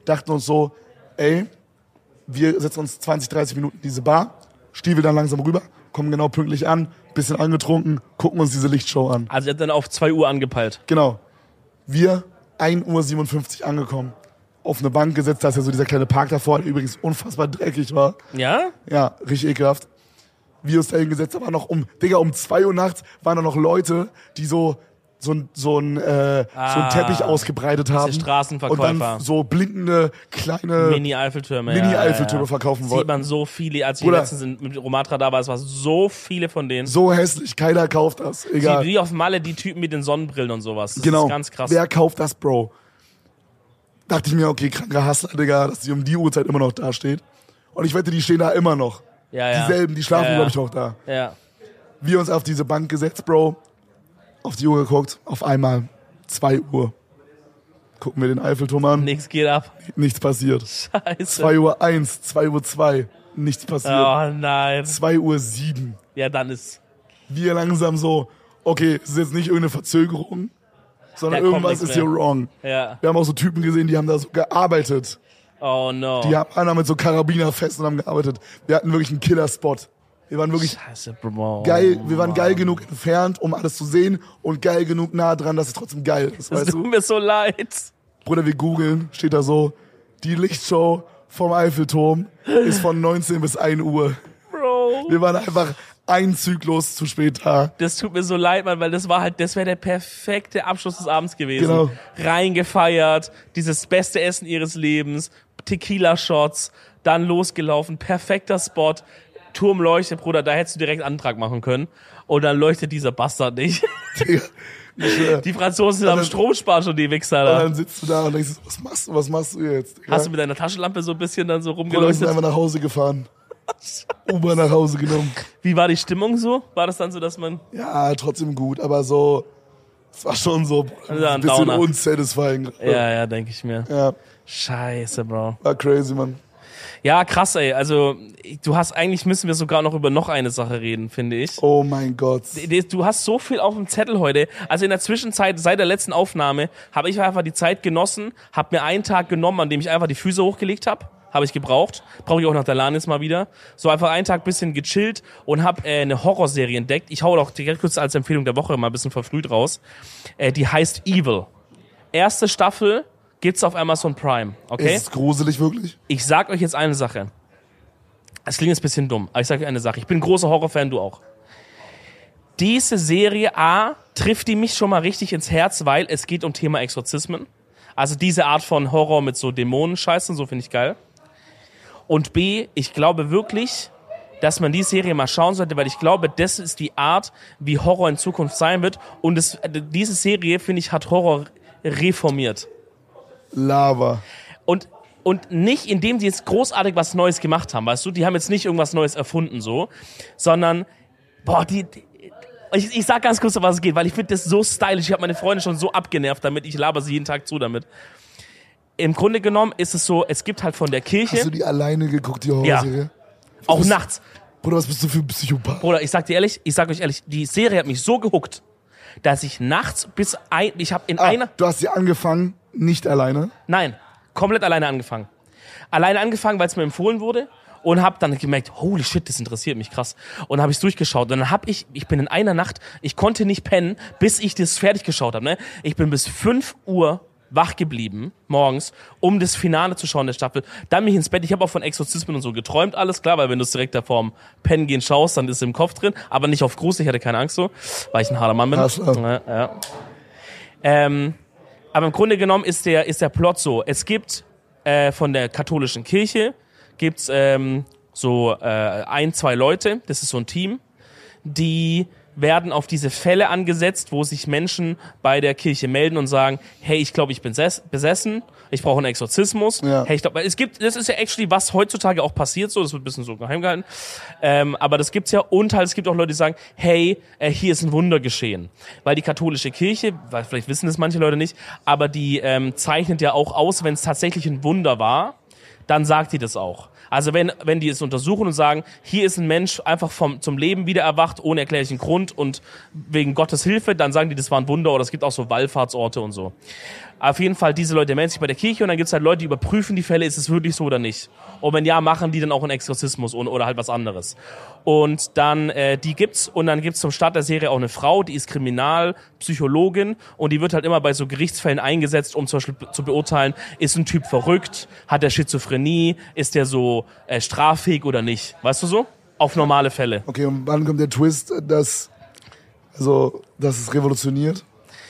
S2: dachten uns so, ey, wir setzen uns zwanzig, dreißig Minuten in diese Bar, Stiefel dann langsam rüber, kommen genau pünktlich an, bisschen angetrunken, gucken uns diese Lichtshow an.
S3: Also ihr habt dann auf zwei Uhr angepeilt.
S2: Genau. Wir ein Uhr siebenundfünfzig angekommen. Auf eine Bank gesetzt, da ist ja so dieser kleine Park davor, der übrigens unfassbar dreckig war.
S3: Ja?
S2: Ja, richtig ekelhaft. Wir uns da hingesetzt, da war noch um, Digga, um zwei Uhr nachts waren da noch Leute, die so so ein so ein äh,
S3: Ah,
S2: so ein Teppich ausgebreitet haben
S3: Straßenverkäufer.
S2: und dann so blinkende kleine
S3: Mini-Eiffeltürme.
S2: Mini-Eiffeltürme
S3: ja, ja.
S2: verkaufen
S3: Sieht
S2: wollten.
S3: man so viele, als ich
S2: Bruder.
S3: letztens mit Romatra da war, es war so viele von denen.
S2: So hässlich, keiner kauft das. Egal.
S3: Wie, wie auf Malle die Typen mit den Sonnenbrillen und sowas. Das
S2: Genau.
S3: ist ganz krass.
S2: Wer kauft das, Bro? Dachte ich mir, okay, kranker Hustler, Digga, dass die um die Uhrzeit immer noch da steht. Und ich wette, die stehen da immer noch.
S3: ja, ja.
S2: Dieselben, die schlafen,
S3: ja, ja.
S2: glaube ich, auch da.
S3: Ja.
S2: Wir uns auf diese Bank gesetzt, Bro. Auf die Uhr geguckt. Auf einmal zwei Uhr. Gucken wir den Eiffelturm an.
S3: Nix geht ab.
S2: Nichts passiert.
S3: Scheiße.
S2: zwei Uhr eins, zwei Uhr zwei. Nichts passiert.
S3: Oh nein.
S2: zwei Uhr sieben.
S3: Ja, dann ist...
S2: Wir langsam so, okay, es ist jetzt nicht irgendeine Verzögerung, sondern
S3: Da kommt
S2: irgendwas
S3: nichts
S2: ist hier
S3: mehr.
S2: wrong.
S3: Ja.
S2: Wir haben auch so Typen gesehen, die haben da so gearbeitet.
S3: Oh no.
S2: Die haben einer mit so Karabiner fest und haben gearbeitet. Wir hatten wirklich einen Killer-Spot. Wir waren wirklich
S3: Scheiße, Bro.
S2: geil, wir waren geil genug entfernt, um alles zu sehen und geil genug nah dran, dass es trotzdem geil ist.
S3: Das
S2: Weißt
S3: tut
S2: du?
S3: mir so leid.
S2: Bruder, wir googeln, steht da so, die Lichtshow vom Eiffelturm ist von neunzehn bis ein Uhr.
S3: Bro.
S2: Wir waren einfach ein Zyklus zu spät da.
S3: Das tut mir so leid, Mann, weil das war halt, das wäre der perfekte Abschluss des Abends gewesen.
S2: Genau.
S3: Reingefeiert, dieses beste Essen ihres Lebens, Tequila-Shots, dann losgelaufen, perfekter Spot, Turm leuchtet, Bruder, da hättest du direkt Antrag machen können. Und dann leuchtet dieser Bastard nicht.
S2: Digga, ich schwör.
S3: Die Franzosen sind am
S2: dann-
S3: Strom sparen schon, die Wichser
S2: Und
S3: da.
S2: dann sitzt du da und denkst, was machst du, was machst du jetzt? Digga?
S3: Hast du mit deiner Taschenlampe so ein bisschen dann so
S2: Bruder, wir sind
S3: rumgeleuchtet?
S2: einfach nach Hause gefahren. Uber nach Hause genommen.
S3: Wie war die Stimmung so? War das dann so, dass man...
S2: Ja, trotzdem gut, aber so, es war schon so
S3: Also ein
S2: ein bisschen
S3: Downer.
S2: unsatisfying.
S3: Ja, ja, denke ich mir.
S2: Ja,
S3: Scheiße, Bro.
S2: war crazy, Mann.
S3: Ja, krass, ey. Also, du hast, eigentlich müssen wir sogar noch über noch eine Sache reden, finde ich.
S2: Oh mein Gott.
S3: Du hast so viel auf dem Zettel heute. Also in der Zwischenzeit, seit der letzten Aufnahme, habe ich einfach die Zeit genossen, habe mir einen Tag genommen, an dem ich einfach die Füße hochgelegt habe. Habe ich gebraucht. Brauche ich auch nach der LAN jetzt mal wieder. So einfach einen Tag bisschen gechillt und habe äh, eine Horrorserie entdeckt. Ich hau doch direkt kurz als Empfehlung der Woche mal ein bisschen verfrüht raus. Äh, die heißt Evil. Erste Staffel gibt's auf Amazon Prime. Okay?
S2: Ist es gruselig wirklich?
S3: Ich sag euch jetzt eine Sache. Es klingt jetzt ein bisschen dumm, aber ich sag euch eine Sache. Ich bin ein großer Horrorfan, du auch. Diese Serie, A, trifft die mich schon mal richtig ins Herz, weil es geht um Thema Exorzismen. Also diese Art von Horror mit so Dämonenscheißen, so finde ich geil. Und B, ich glaube wirklich, dass man die Serie mal schauen sollte, weil ich glaube, das ist die Art, wie Horror in Zukunft sein wird. Und es, diese Serie, finde ich, hat Horror reformiert.
S2: Lava.
S3: Und, und nicht, indem die jetzt großartig was Neues gemacht haben, weißt du? Die haben jetzt nicht irgendwas Neues erfunden, so. Sondern, boah, die... die ich, ich sag ganz kurz, um was es geht, weil ich finde das so stylisch. Ich habe meine Freunde schon so abgenervt damit. Ich laber sie jeden Tag zu damit. Im Grunde genommen ist es so, es gibt halt von der Kirche...
S2: Hast du die alleine geguckt, die Horrorserie?
S3: Auch
S2: bist-
S3: nachts.
S2: Bruder, was bist du für ein Psychopath?
S3: Bruder, ich sag dir ehrlich, ich sag euch ehrlich, die Serie hat mich so gehuckt, dass ich nachts bis ein, ich habe in
S2: Ah,
S3: einer,
S2: du hast sie angefangen, nicht alleine.
S3: nein, komplett alleine angefangen. Alleine angefangen, weil es mir empfohlen wurde und habe dann gemerkt, holy shit, das interessiert mich krass. Und dann habe ich durchgeschaut und dann habe ich, ich bin in einer Nacht, ich konnte nicht pennen, bis ich das fertig geschaut habe. Ne? Ich bin bis fünf Uhr wach geblieben, morgens, um das Finale zu schauen der Staffel. Dann bin ich ins Bett. Ich habe auch von Exorzismen und so geträumt, alles klar, weil wenn du es direkt da vorm Pennen gehen schaust, dann ist es im Kopf drin, aber nicht auf Grusel, ich hatte keine Angst so, weil ich ein harter Mann bin.
S2: Hustler.
S3: Ja, ja. Ähm, aber im Grunde genommen ist der, ist der Plot so, es gibt äh, von der katholischen Kirche, gibt's ähm, so äh, ein, zwei Leute, das ist so ein Team, die werden auf diese Fälle angesetzt, wo sich Menschen bei der Kirche melden und sagen, hey, ich glaube, ich bin ses- besessen, ich brauche einen Exorzismus.
S2: Ja.
S3: Hey, ich glaube, es gibt, das ist ja actually, was heutzutage auch passiert, so, das wird ein bisschen so geheim gehalten, ähm, aber das gibt's ja, und halt, es gibt auch Leute, die sagen, hey, äh, hier ist ein Wunder geschehen. Weil die katholische Kirche, weil vielleicht wissen das manche Leute nicht, aber die ähm, zeichnet ja auch aus, wenn es tatsächlich ein Wunder war, dann sagt die das auch. Also wenn, wenn die es untersuchen und sagen, hier ist ein Mensch einfach vom, zum Leben wieder erwacht, ohne erklärlichen Grund und wegen Gottes Hilfe, dann sagen die, das war ein Wunder, oder es gibt auch so Wallfahrtsorte und so. Auf jeden Fall, diese Leute melden sich bei der Kirche und dann gibt's halt Leute, die überprüfen die Fälle, ist es wirklich so oder nicht. Und wenn ja, machen die dann auch einen Exorzismus oder halt was anderes. Und dann, äh, die gibt's und dann gibt's zum Start der Serie auch eine Frau, die ist Kriminalpsychologin und die wird halt immer bei so Gerichtsfällen eingesetzt, um zum Beispiel zu beurteilen, ist ein Typ verrückt, hat der Schizophrenie, ist der so äh, straffähig oder nicht. Weißt du so? Auf normale Fälle.
S2: Okay, und wann kommt der Twist, dass, also, dass es revolutioniert?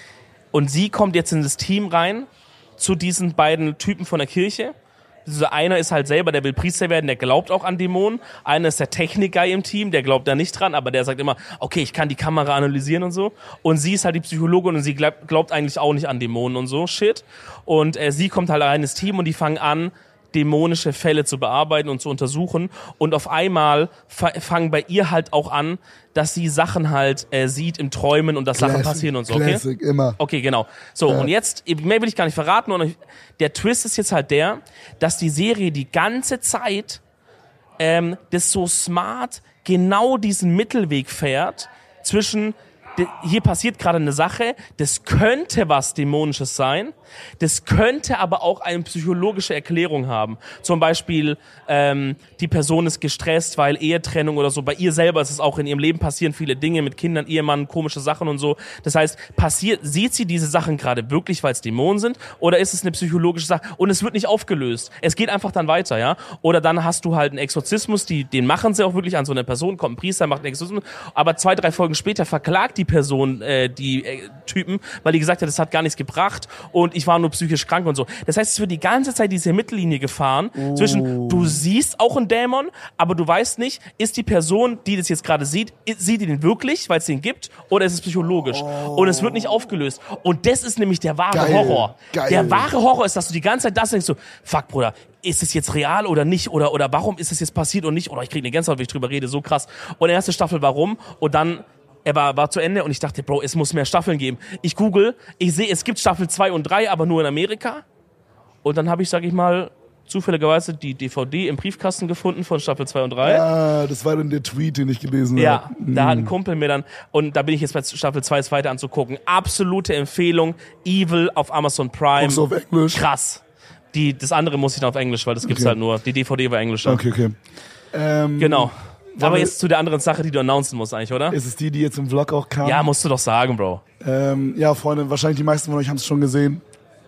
S3: Und sie kommt jetzt in das Team rein, zu diesen beiden Typen von der Kirche. Also einer ist halt selber, der will Priester werden, der glaubt auch an Dämonen. Einer ist der Technik-Guy im Team, der glaubt da nicht dran, aber der sagt immer, okay, ich kann die Kamera analysieren und so. Und sie ist halt die Psychologin und sie glaubt, glaubt eigentlich auch nicht an Dämonen und so, shit. Und äh, sie kommt halt rein ins Team und die fangen an, dämonische Fälle zu bearbeiten und zu untersuchen. Und auf einmal fa- fangen bei ihr halt auch an, dass sie Sachen halt äh, sieht im Träumen und dass
S2: Classic,
S3: Sachen passieren und so, okay?
S2: Classic, immer.
S3: Okay, genau. So,
S2: Ja.
S3: und jetzt, mehr will ich gar nicht verraten. Und der Twist ist jetzt halt der, dass die Serie die ganze Zeit ähm, das so smart genau diesen Mittelweg fährt zwischen, de- hier passiert gerade eine Sache, das könnte was Dämonisches sein, das könnte aber auch eine psychologische Erklärung haben. Zum Beispiel, ähm, die Person ist gestresst, weil Ehetrennung oder so. Bei ihr selber ist es auch, in ihrem Leben passieren viele Dinge mit Kindern, Ehemann, komische Sachen und so. Das heißt, passiert, sieht sie diese Sachen gerade wirklich, weil es Dämonen sind? Oder ist es eine psychologische Sache? Und es wird nicht aufgelöst. Es geht einfach dann weiter, ja? Oder dann hast du halt einen Exorzismus, die, den machen sie auch wirklich an so eine Person, kommt ein Priester, macht einen Exorzismus, aber zwei, drei Folgen später verklagt die Person, äh, die äh, Typen, weil die gesagt hat, das hat gar nichts gebracht und ich war nur psychisch krank und so. Das heißt, es wird die ganze Zeit diese Mittellinie gefahren
S2: Oh.
S3: zwischen, du siehst auch einen Dämon, aber du weißt nicht, ist die Person, die das jetzt gerade sieht, i- sieht die den wirklich, weil es den gibt, oder ist es psychologisch?
S2: Oh.
S3: Und es wird nicht aufgelöst. Und das ist nämlich der wahre
S2: Geil.
S3: Horror.
S2: Geil.
S3: Der wahre Horror ist, dass du die ganze Zeit das denkst, so, fuck, Bruder, ist es jetzt real oder nicht? Oder, oder warum ist es jetzt passiert und nicht? Oder ich kriege eine Gänsehaut, wenn ich drüber rede, so krass. Und die erste Staffel, warum? Und dann er war, war zu Ende und ich dachte, Bro, es muss mehr Staffeln geben. Ich google, ich sehe, es gibt Staffel zwei und drei, aber nur in Amerika. Und dann habe ich, sag ich mal, zufälligerweise die D V D im Briefkasten gefunden von Staffel zwei und drei.
S2: Ah, das war dann der Tweet, den ich gelesen
S3: Ja,
S2: habe.
S3: da hat ein Kumpel mir dann, und da bin ich jetzt bei Staffel zwei es weiter anzugucken. Absolute Empfehlung, Evil auf Amazon Prime.
S2: Auch so auf Englisch?
S3: Krass. Die, das andere muss ich dann auf Englisch, weil das gibt's
S2: Okay.
S3: halt nur. Die D V D war Englisch. dann.
S2: Okay, okay. Ähm,
S3: Genau. Aber
S2: wir-
S3: jetzt zu der anderen Sache, die du announcen musst eigentlich, oder?
S2: Ist es die, die jetzt im Vlog auch kam?
S3: Ja, musst du doch sagen, Bro.
S2: Ähm, ja, Freunde, wahrscheinlich die meisten von euch haben es schon gesehen.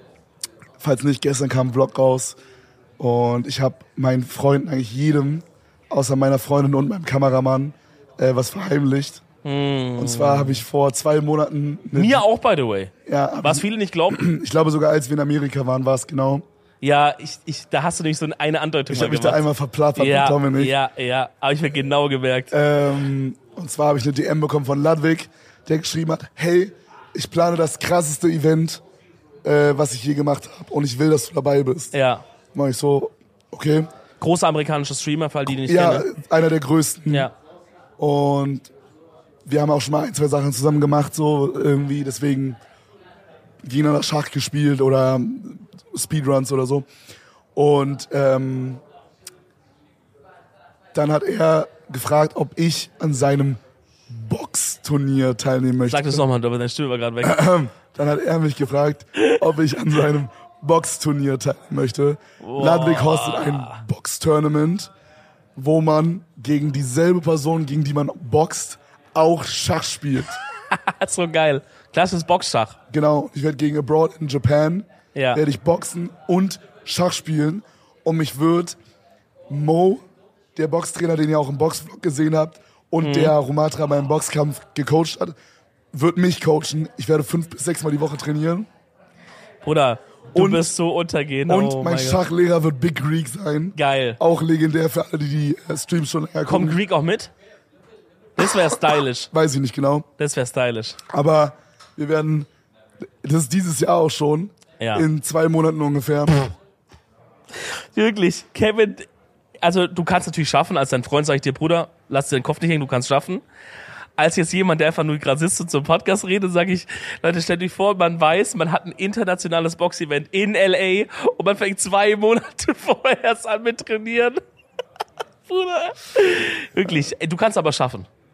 S2: Falls nicht, gestern kam ein Vlog raus. Und ich habe meinen Freunden, eigentlich jedem, außer meiner Freundin und meinem Kameramann, äh, was verheimlicht. Und zwar habe ich vor zwei Monaten... eine-
S3: Mir auch, by the way.
S2: Ja, hab
S3: Was
S2: ich,
S3: viele nicht glauben.
S2: ich glaube sogar, als wir in Amerika waren, war es genau.
S3: Ja, ich, ich, da hast du nämlich so eine Andeutung
S2: Ich
S3: mal
S2: habe mich da
S3: gemacht.
S2: einmal verplappert
S3: ja,
S2: mit Dominik.
S3: ja, ja, habe ich mir genau gemerkt.
S2: Ähm, und zwar habe ich eine D M bekommen von Ludwig, der geschrieben hat, hey, ich plane das krasseste Event, äh, was ich je gemacht habe und ich will, dass du dabei bist.
S3: Ja.
S2: Mach ich so, okay.
S3: Großer amerikanischer Streamer, für all die, die nicht
S2: Ja,
S3: kennen.
S2: einer der größten.
S3: Ja.
S2: Und wir haben auch schon mal ein, zwei Sachen zusammen gemacht, so irgendwie, deswegen gegeneinander Schach gespielt oder Speedruns oder so. Und ähm, dann hat er gefragt, ob ich an seinem Boxturnier teilnehmen möchte.
S3: Sag das nochmal, aber deine Stimme war gerade weg.
S2: Dann hat er mich gefragt, ob ich an seinem Boxturnier teilnehmen möchte. Ludwig hostet ein Box-Tournament, wo man gegen dieselbe Person, gegen die man boxt, auch Schach spielt.
S3: So geil. Klassisches Boxschach.
S2: Genau, ich werde gegen Abroad in Japan,
S3: Ja.
S2: werde ich boxen und Schach spielen. Und mich wird Mo, der Boxtrainer, den ihr auch im Boxvlog gesehen habt, und
S3: Mhm.
S2: der Rumatra beim Boxkampf gecoacht hat, wird mich coachen. Ich werde fünf bis sechs Mal die Woche trainieren.
S3: Bruder, du
S2: Und-
S3: wirst so untergehen.
S2: Und
S3: oh
S2: mein
S3: Gott.
S2: Schachlehrer wird Big Greek sein.
S3: Geil.
S2: Auch legendär für alle, die die äh, Streams schon länger
S3: Kommt
S2: gucken.
S3: Greek auch mit? Das wäre stylisch.
S2: Weiß ich nicht genau.
S3: Das wäre stylisch.
S2: Aber wir werden, das ist dieses Jahr auch schon,
S3: Ja.
S2: in zwei Monaten ungefähr.
S3: Wirklich, Kevin, also du kannst natürlich schaffen, als dein Freund sage ich dir, Bruder, lass dir den Kopf nicht hängen, du kannst schaffen. Als jetzt jemand, der einfach nur gerade sitzt und zum Podcast redet, sage ich, Leute, stellt euch vor, man weiß, man hat ein internationales Boxevent in L A und man fängt zwei Monate vorher erst an mit Trainieren. Bruder. Wirklich, ey, du kannst aber schaffen.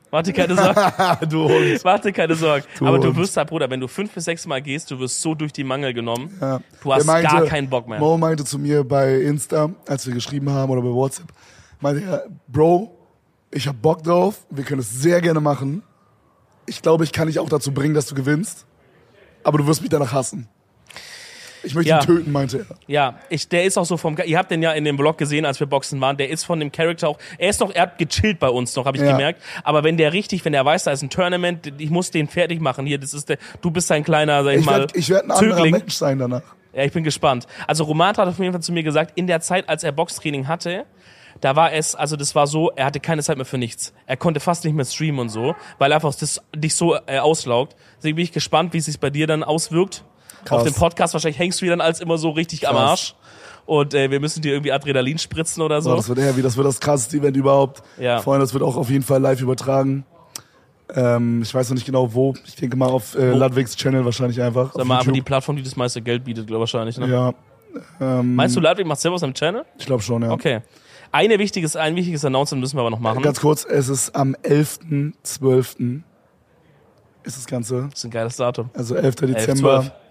S3: Mach dir keine Sorgen.
S2: Du Hund.
S3: Mach dir keine Sorgen.
S2: Du
S3: Aber du
S2: Hund.
S3: wirst halt, Bruder, wenn du fünf bis sechs Mal gehst, du wirst so durch die Mangel genommen.
S2: Ja.
S3: Du hast
S2: Der meinte,
S3: gar keinen Bock mehr.
S2: Mo meinte zu mir bei Insta, als wir geschrieben haben oder bei WhatsApp, meinte er, Bro, ich hab Bock drauf, wir können es sehr gerne machen. Ich glaube, ich kann dich auch dazu bringen, dass du gewinnst. Aber du wirst mich danach hassen. Ich möchte
S3: Ja.
S2: ihn töten, meinte er.
S3: Ja, ich, der ist auch so vom, ihr habt den ja in dem Vlog gesehen, als wir boxen waren, der ist von dem Charakter auch, er ist noch, er hat gechillt bei uns noch, habe ich
S2: Ja.
S3: gemerkt, aber wenn der richtig, wenn der weiß, da ist ein Tournament, ich muss den fertig machen hier, das ist der, du bist ein kleiner, sag ich,
S2: Ich
S3: mal,
S2: werde ich werd ein anderer
S3: Zögling.
S2: Mensch sein danach.
S3: Ja, ich bin gespannt. Also Roman hat auf jeden Fall zu mir gesagt, in der Zeit, als er Boxtraining hatte, da war es, also das war so, er hatte keine Zeit mehr für nichts. Er konnte fast nicht mehr streamen und so, weil einfach das dich so äh, auslaugt. Deswegen bin ich gespannt, wie es sich bei dir dann auswirkt.
S2: Krass.
S3: Auf dem Podcast wahrscheinlich hängst du dir dann als immer so richtig am
S2: Krass.
S3: Arsch. Und äh, wir müssen dir irgendwie Adrenalin spritzen oder so.
S2: So, das wird heavy, das wird das krasseste Event überhaupt.
S3: Ja.
S2: Vor allem, das wird auch auf jeden Fall live übertragen. Ähm, ich weiß noch nicht genau wo. Ich denke mal auf äh,
S3: Wo?
S2: Ludwigs Channel wahrscheinlich einfach.
S3: Sag
S2: auf
S3: mal, aber die
S2: YouTube.
S3: Plattform, die das meiste Geld bietet, glaub ich, wahrscheinlich, ne?
S2: Ja. Ähm,
S3: Meinst du, Ludwig macht selber auf seinem Channel?
S2: Ich glaube schon, ja.
S3: Okay. Eine wichtiges, ein wichtiges Announcement müssen wir aber noch machen.
S2: Ganz kurz, es ist am elften zwölften ist das Ganze.
S3: Das ist ein geiles Datum.
S2: Also elfter
S3: elf,
S2: Dezember.
S3: zwölf.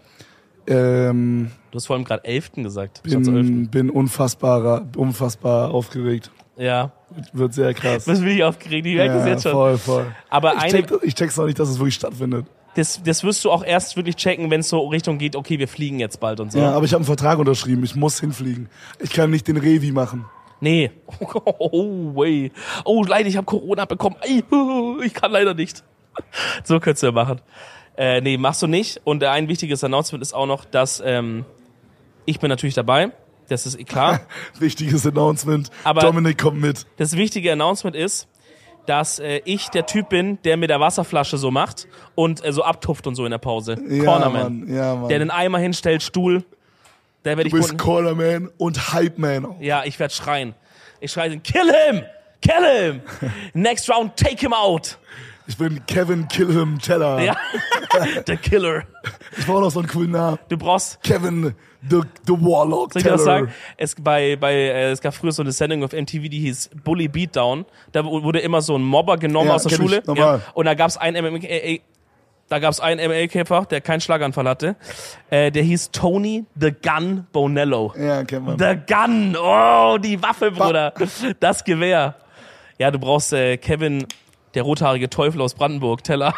S2: Ähm,
S3: Du hast vor allem gerade elften gesagt. statt elften.
S2: bin, bin unfassbarer, unfassbar aufgeregt.
S3: Ja.
S2: Wird sehr krass.
S3: Das bin ich aufgeregt, ich merke das
S2: Ja,
S3: jetzt schon.
S2: voll, voll.
S3: Aber
S2: Ich,
S3: eine,
S2: check, ich check's noch nicht, dass es wirklich stattfindet.
S3: das, das wirst du auch erst wirklich checken, wenn es so Richtung geht, okay, wir fliegen jetzt bald und so.
S2: Ja, aber ich habe einen Vertrag unterschrieben. Ich muss hinfliegen. Ich kann nicht den Revi machen.
S3: Nee. Oh, wey. Oh, leider, ich habe Corona bekommen. Ei, ich kann leider nicht. So könntest du ja machen. Äh, nee, machst du nicht. Und ein wichtiges Announcement ist auch noch, dass ähm, ich bin natürlich dabei. Das ist eh klar.
S2: Wichtiges Announcement.
S3: Aber-
S2: Dominik kommt mit.
S3: Das wichtige Announcement ist, dass äh, ich der Typ bin, der mit der Wasserflasche so macht und äh, so abtupft und so in der Pause.
S2: Ja,
S3: Cornerman.
S2: Mann. Ja, Mann.
S3: Der den Eimer hinstellt, Stuhl. Der werde ich
S2: Du bist
S3: unten-
S2: Cornerman und Hype-Man. auch.
S3: Ja, ich werde schreien. Ich schreie, kill him! Kill him! Next round, take him out!
S2: Ich bin Kevin Killham Teller.
S3: Ja, der Killer.
S2: Ich brauche noch so einen coolen Namen.
S3: Du brauchst,
S2: Kevin the, the Warlock
S3: soll ich
S2: Teller.
S3: das sagen? Es, bei, bei, äh, es gab früher so eine Sendung auf M T V, die hieß Bully Beatdown. Da wurde immer so ein Mobber genommen
S2: Ja,
S3: aus der
S2: kenn ich,
S3: Schule.
S2: normal.
S3: Und da gab's einen M M A, da gab's einen M M A-Kämpfer, der keinen Schlaganfall hatte. Äh, der hieß Tony the Gun Bonello.
S2: Ja, kennt man.
S3: The Gun! Oh, die Waffe, Bruder. Das Gewehr. Ja, du brauchst äh, Kevin, der rothaarige Teufel aus Brandenburg, Teller.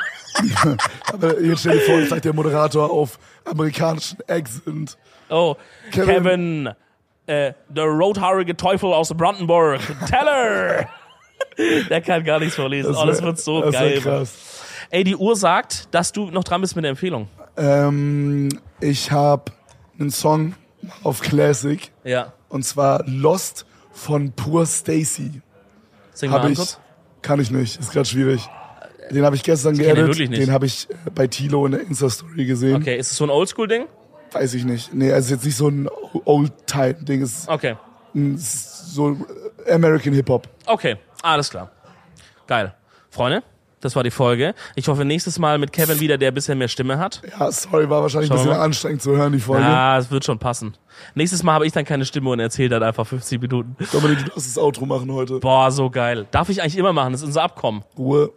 S2: Aber jetzt stell dir vor, jetzt sagt der Moderator auf amerikanischen Accent.
S3: Oh,
S2: Kevin.
S3: Kevin, äh, der rothaarige Teufel aus Brandenburg, Teller! Der kann gar nichts vorlesen. Oh, das
S2: wär-
S3: wird so
S2: das wär
S3: geil.
S2: krass.
S3: Ey, die Uhr sagt, dass du noch dran bist mit der Empfehlung.
S2: Ähm, ich habe einen Song auf Classic
S3: Ja.
S2: und zwar Lost von Poor Stacy.
S3: Sing mal
S2: Habe
S3: an
S2: ich,
S3: kurz.
S2: kann ich nicht, ist gerade schwierig. Den habe ich gestern
S3: kenn den
S2: geedit,
S3: wirklich nicht.
S2: den habe ich äh, bei Tilo in der Insta-Story gesehen.
S3: Okay, ist es so ein Oldschool-Ding?
S2: Weiß ich nicht. Nee, also jetzt nicht so ein Old-Time-Ding, es ist
S3: Okay.
S2: ein- es ist so American Hip-Hop.
S3: Okay, alles klar. Geil. Freunde, das war die Folge. Ich hoffe, nächstes Mal mit Kevin wieder, der ein bisschen mehr Stimme hat.
S2: Ja, sorry, war wahrscheinlich ein
S3: Schauen wir
S2: bisschen
S3: mal.
S2: anstrengend zu hören, die Folge.
S3: Ja, es wird schon passen. Nächstes Mal habe ich dann keine Stimme und erzähle dann einfach fünfzig Minuten.
S2: Dominik, du darfst das Outro machen heute.
S3: Boah, so geil. Darf ich eigentlich immer machen, das ist unser Abkommen.
S2: Ruhe.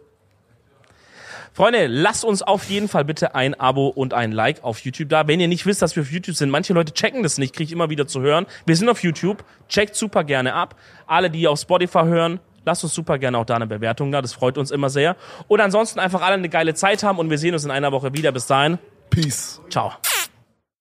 S3: Freunde, lasst uns auf jeden Fall bitte ein Abo und ein Like auf YouTube da. Wenn ihr nicht wisst, dass wir auf YouTube sind, manche Leute checken das nicht, kriege ich immer wieder zu hören. Wir sind auf YouTube, checkt super gerne ab. Alle, die auf Spotify hören, lasst uns super gerne auch da eine Bewertung da, das freut uns immer sehr. Und ansonsten einfach alle eine geile Zeit haben und wir sehen uns in einer Woche wieder. Bis dahin,
S2: Peace.
S3: ciao.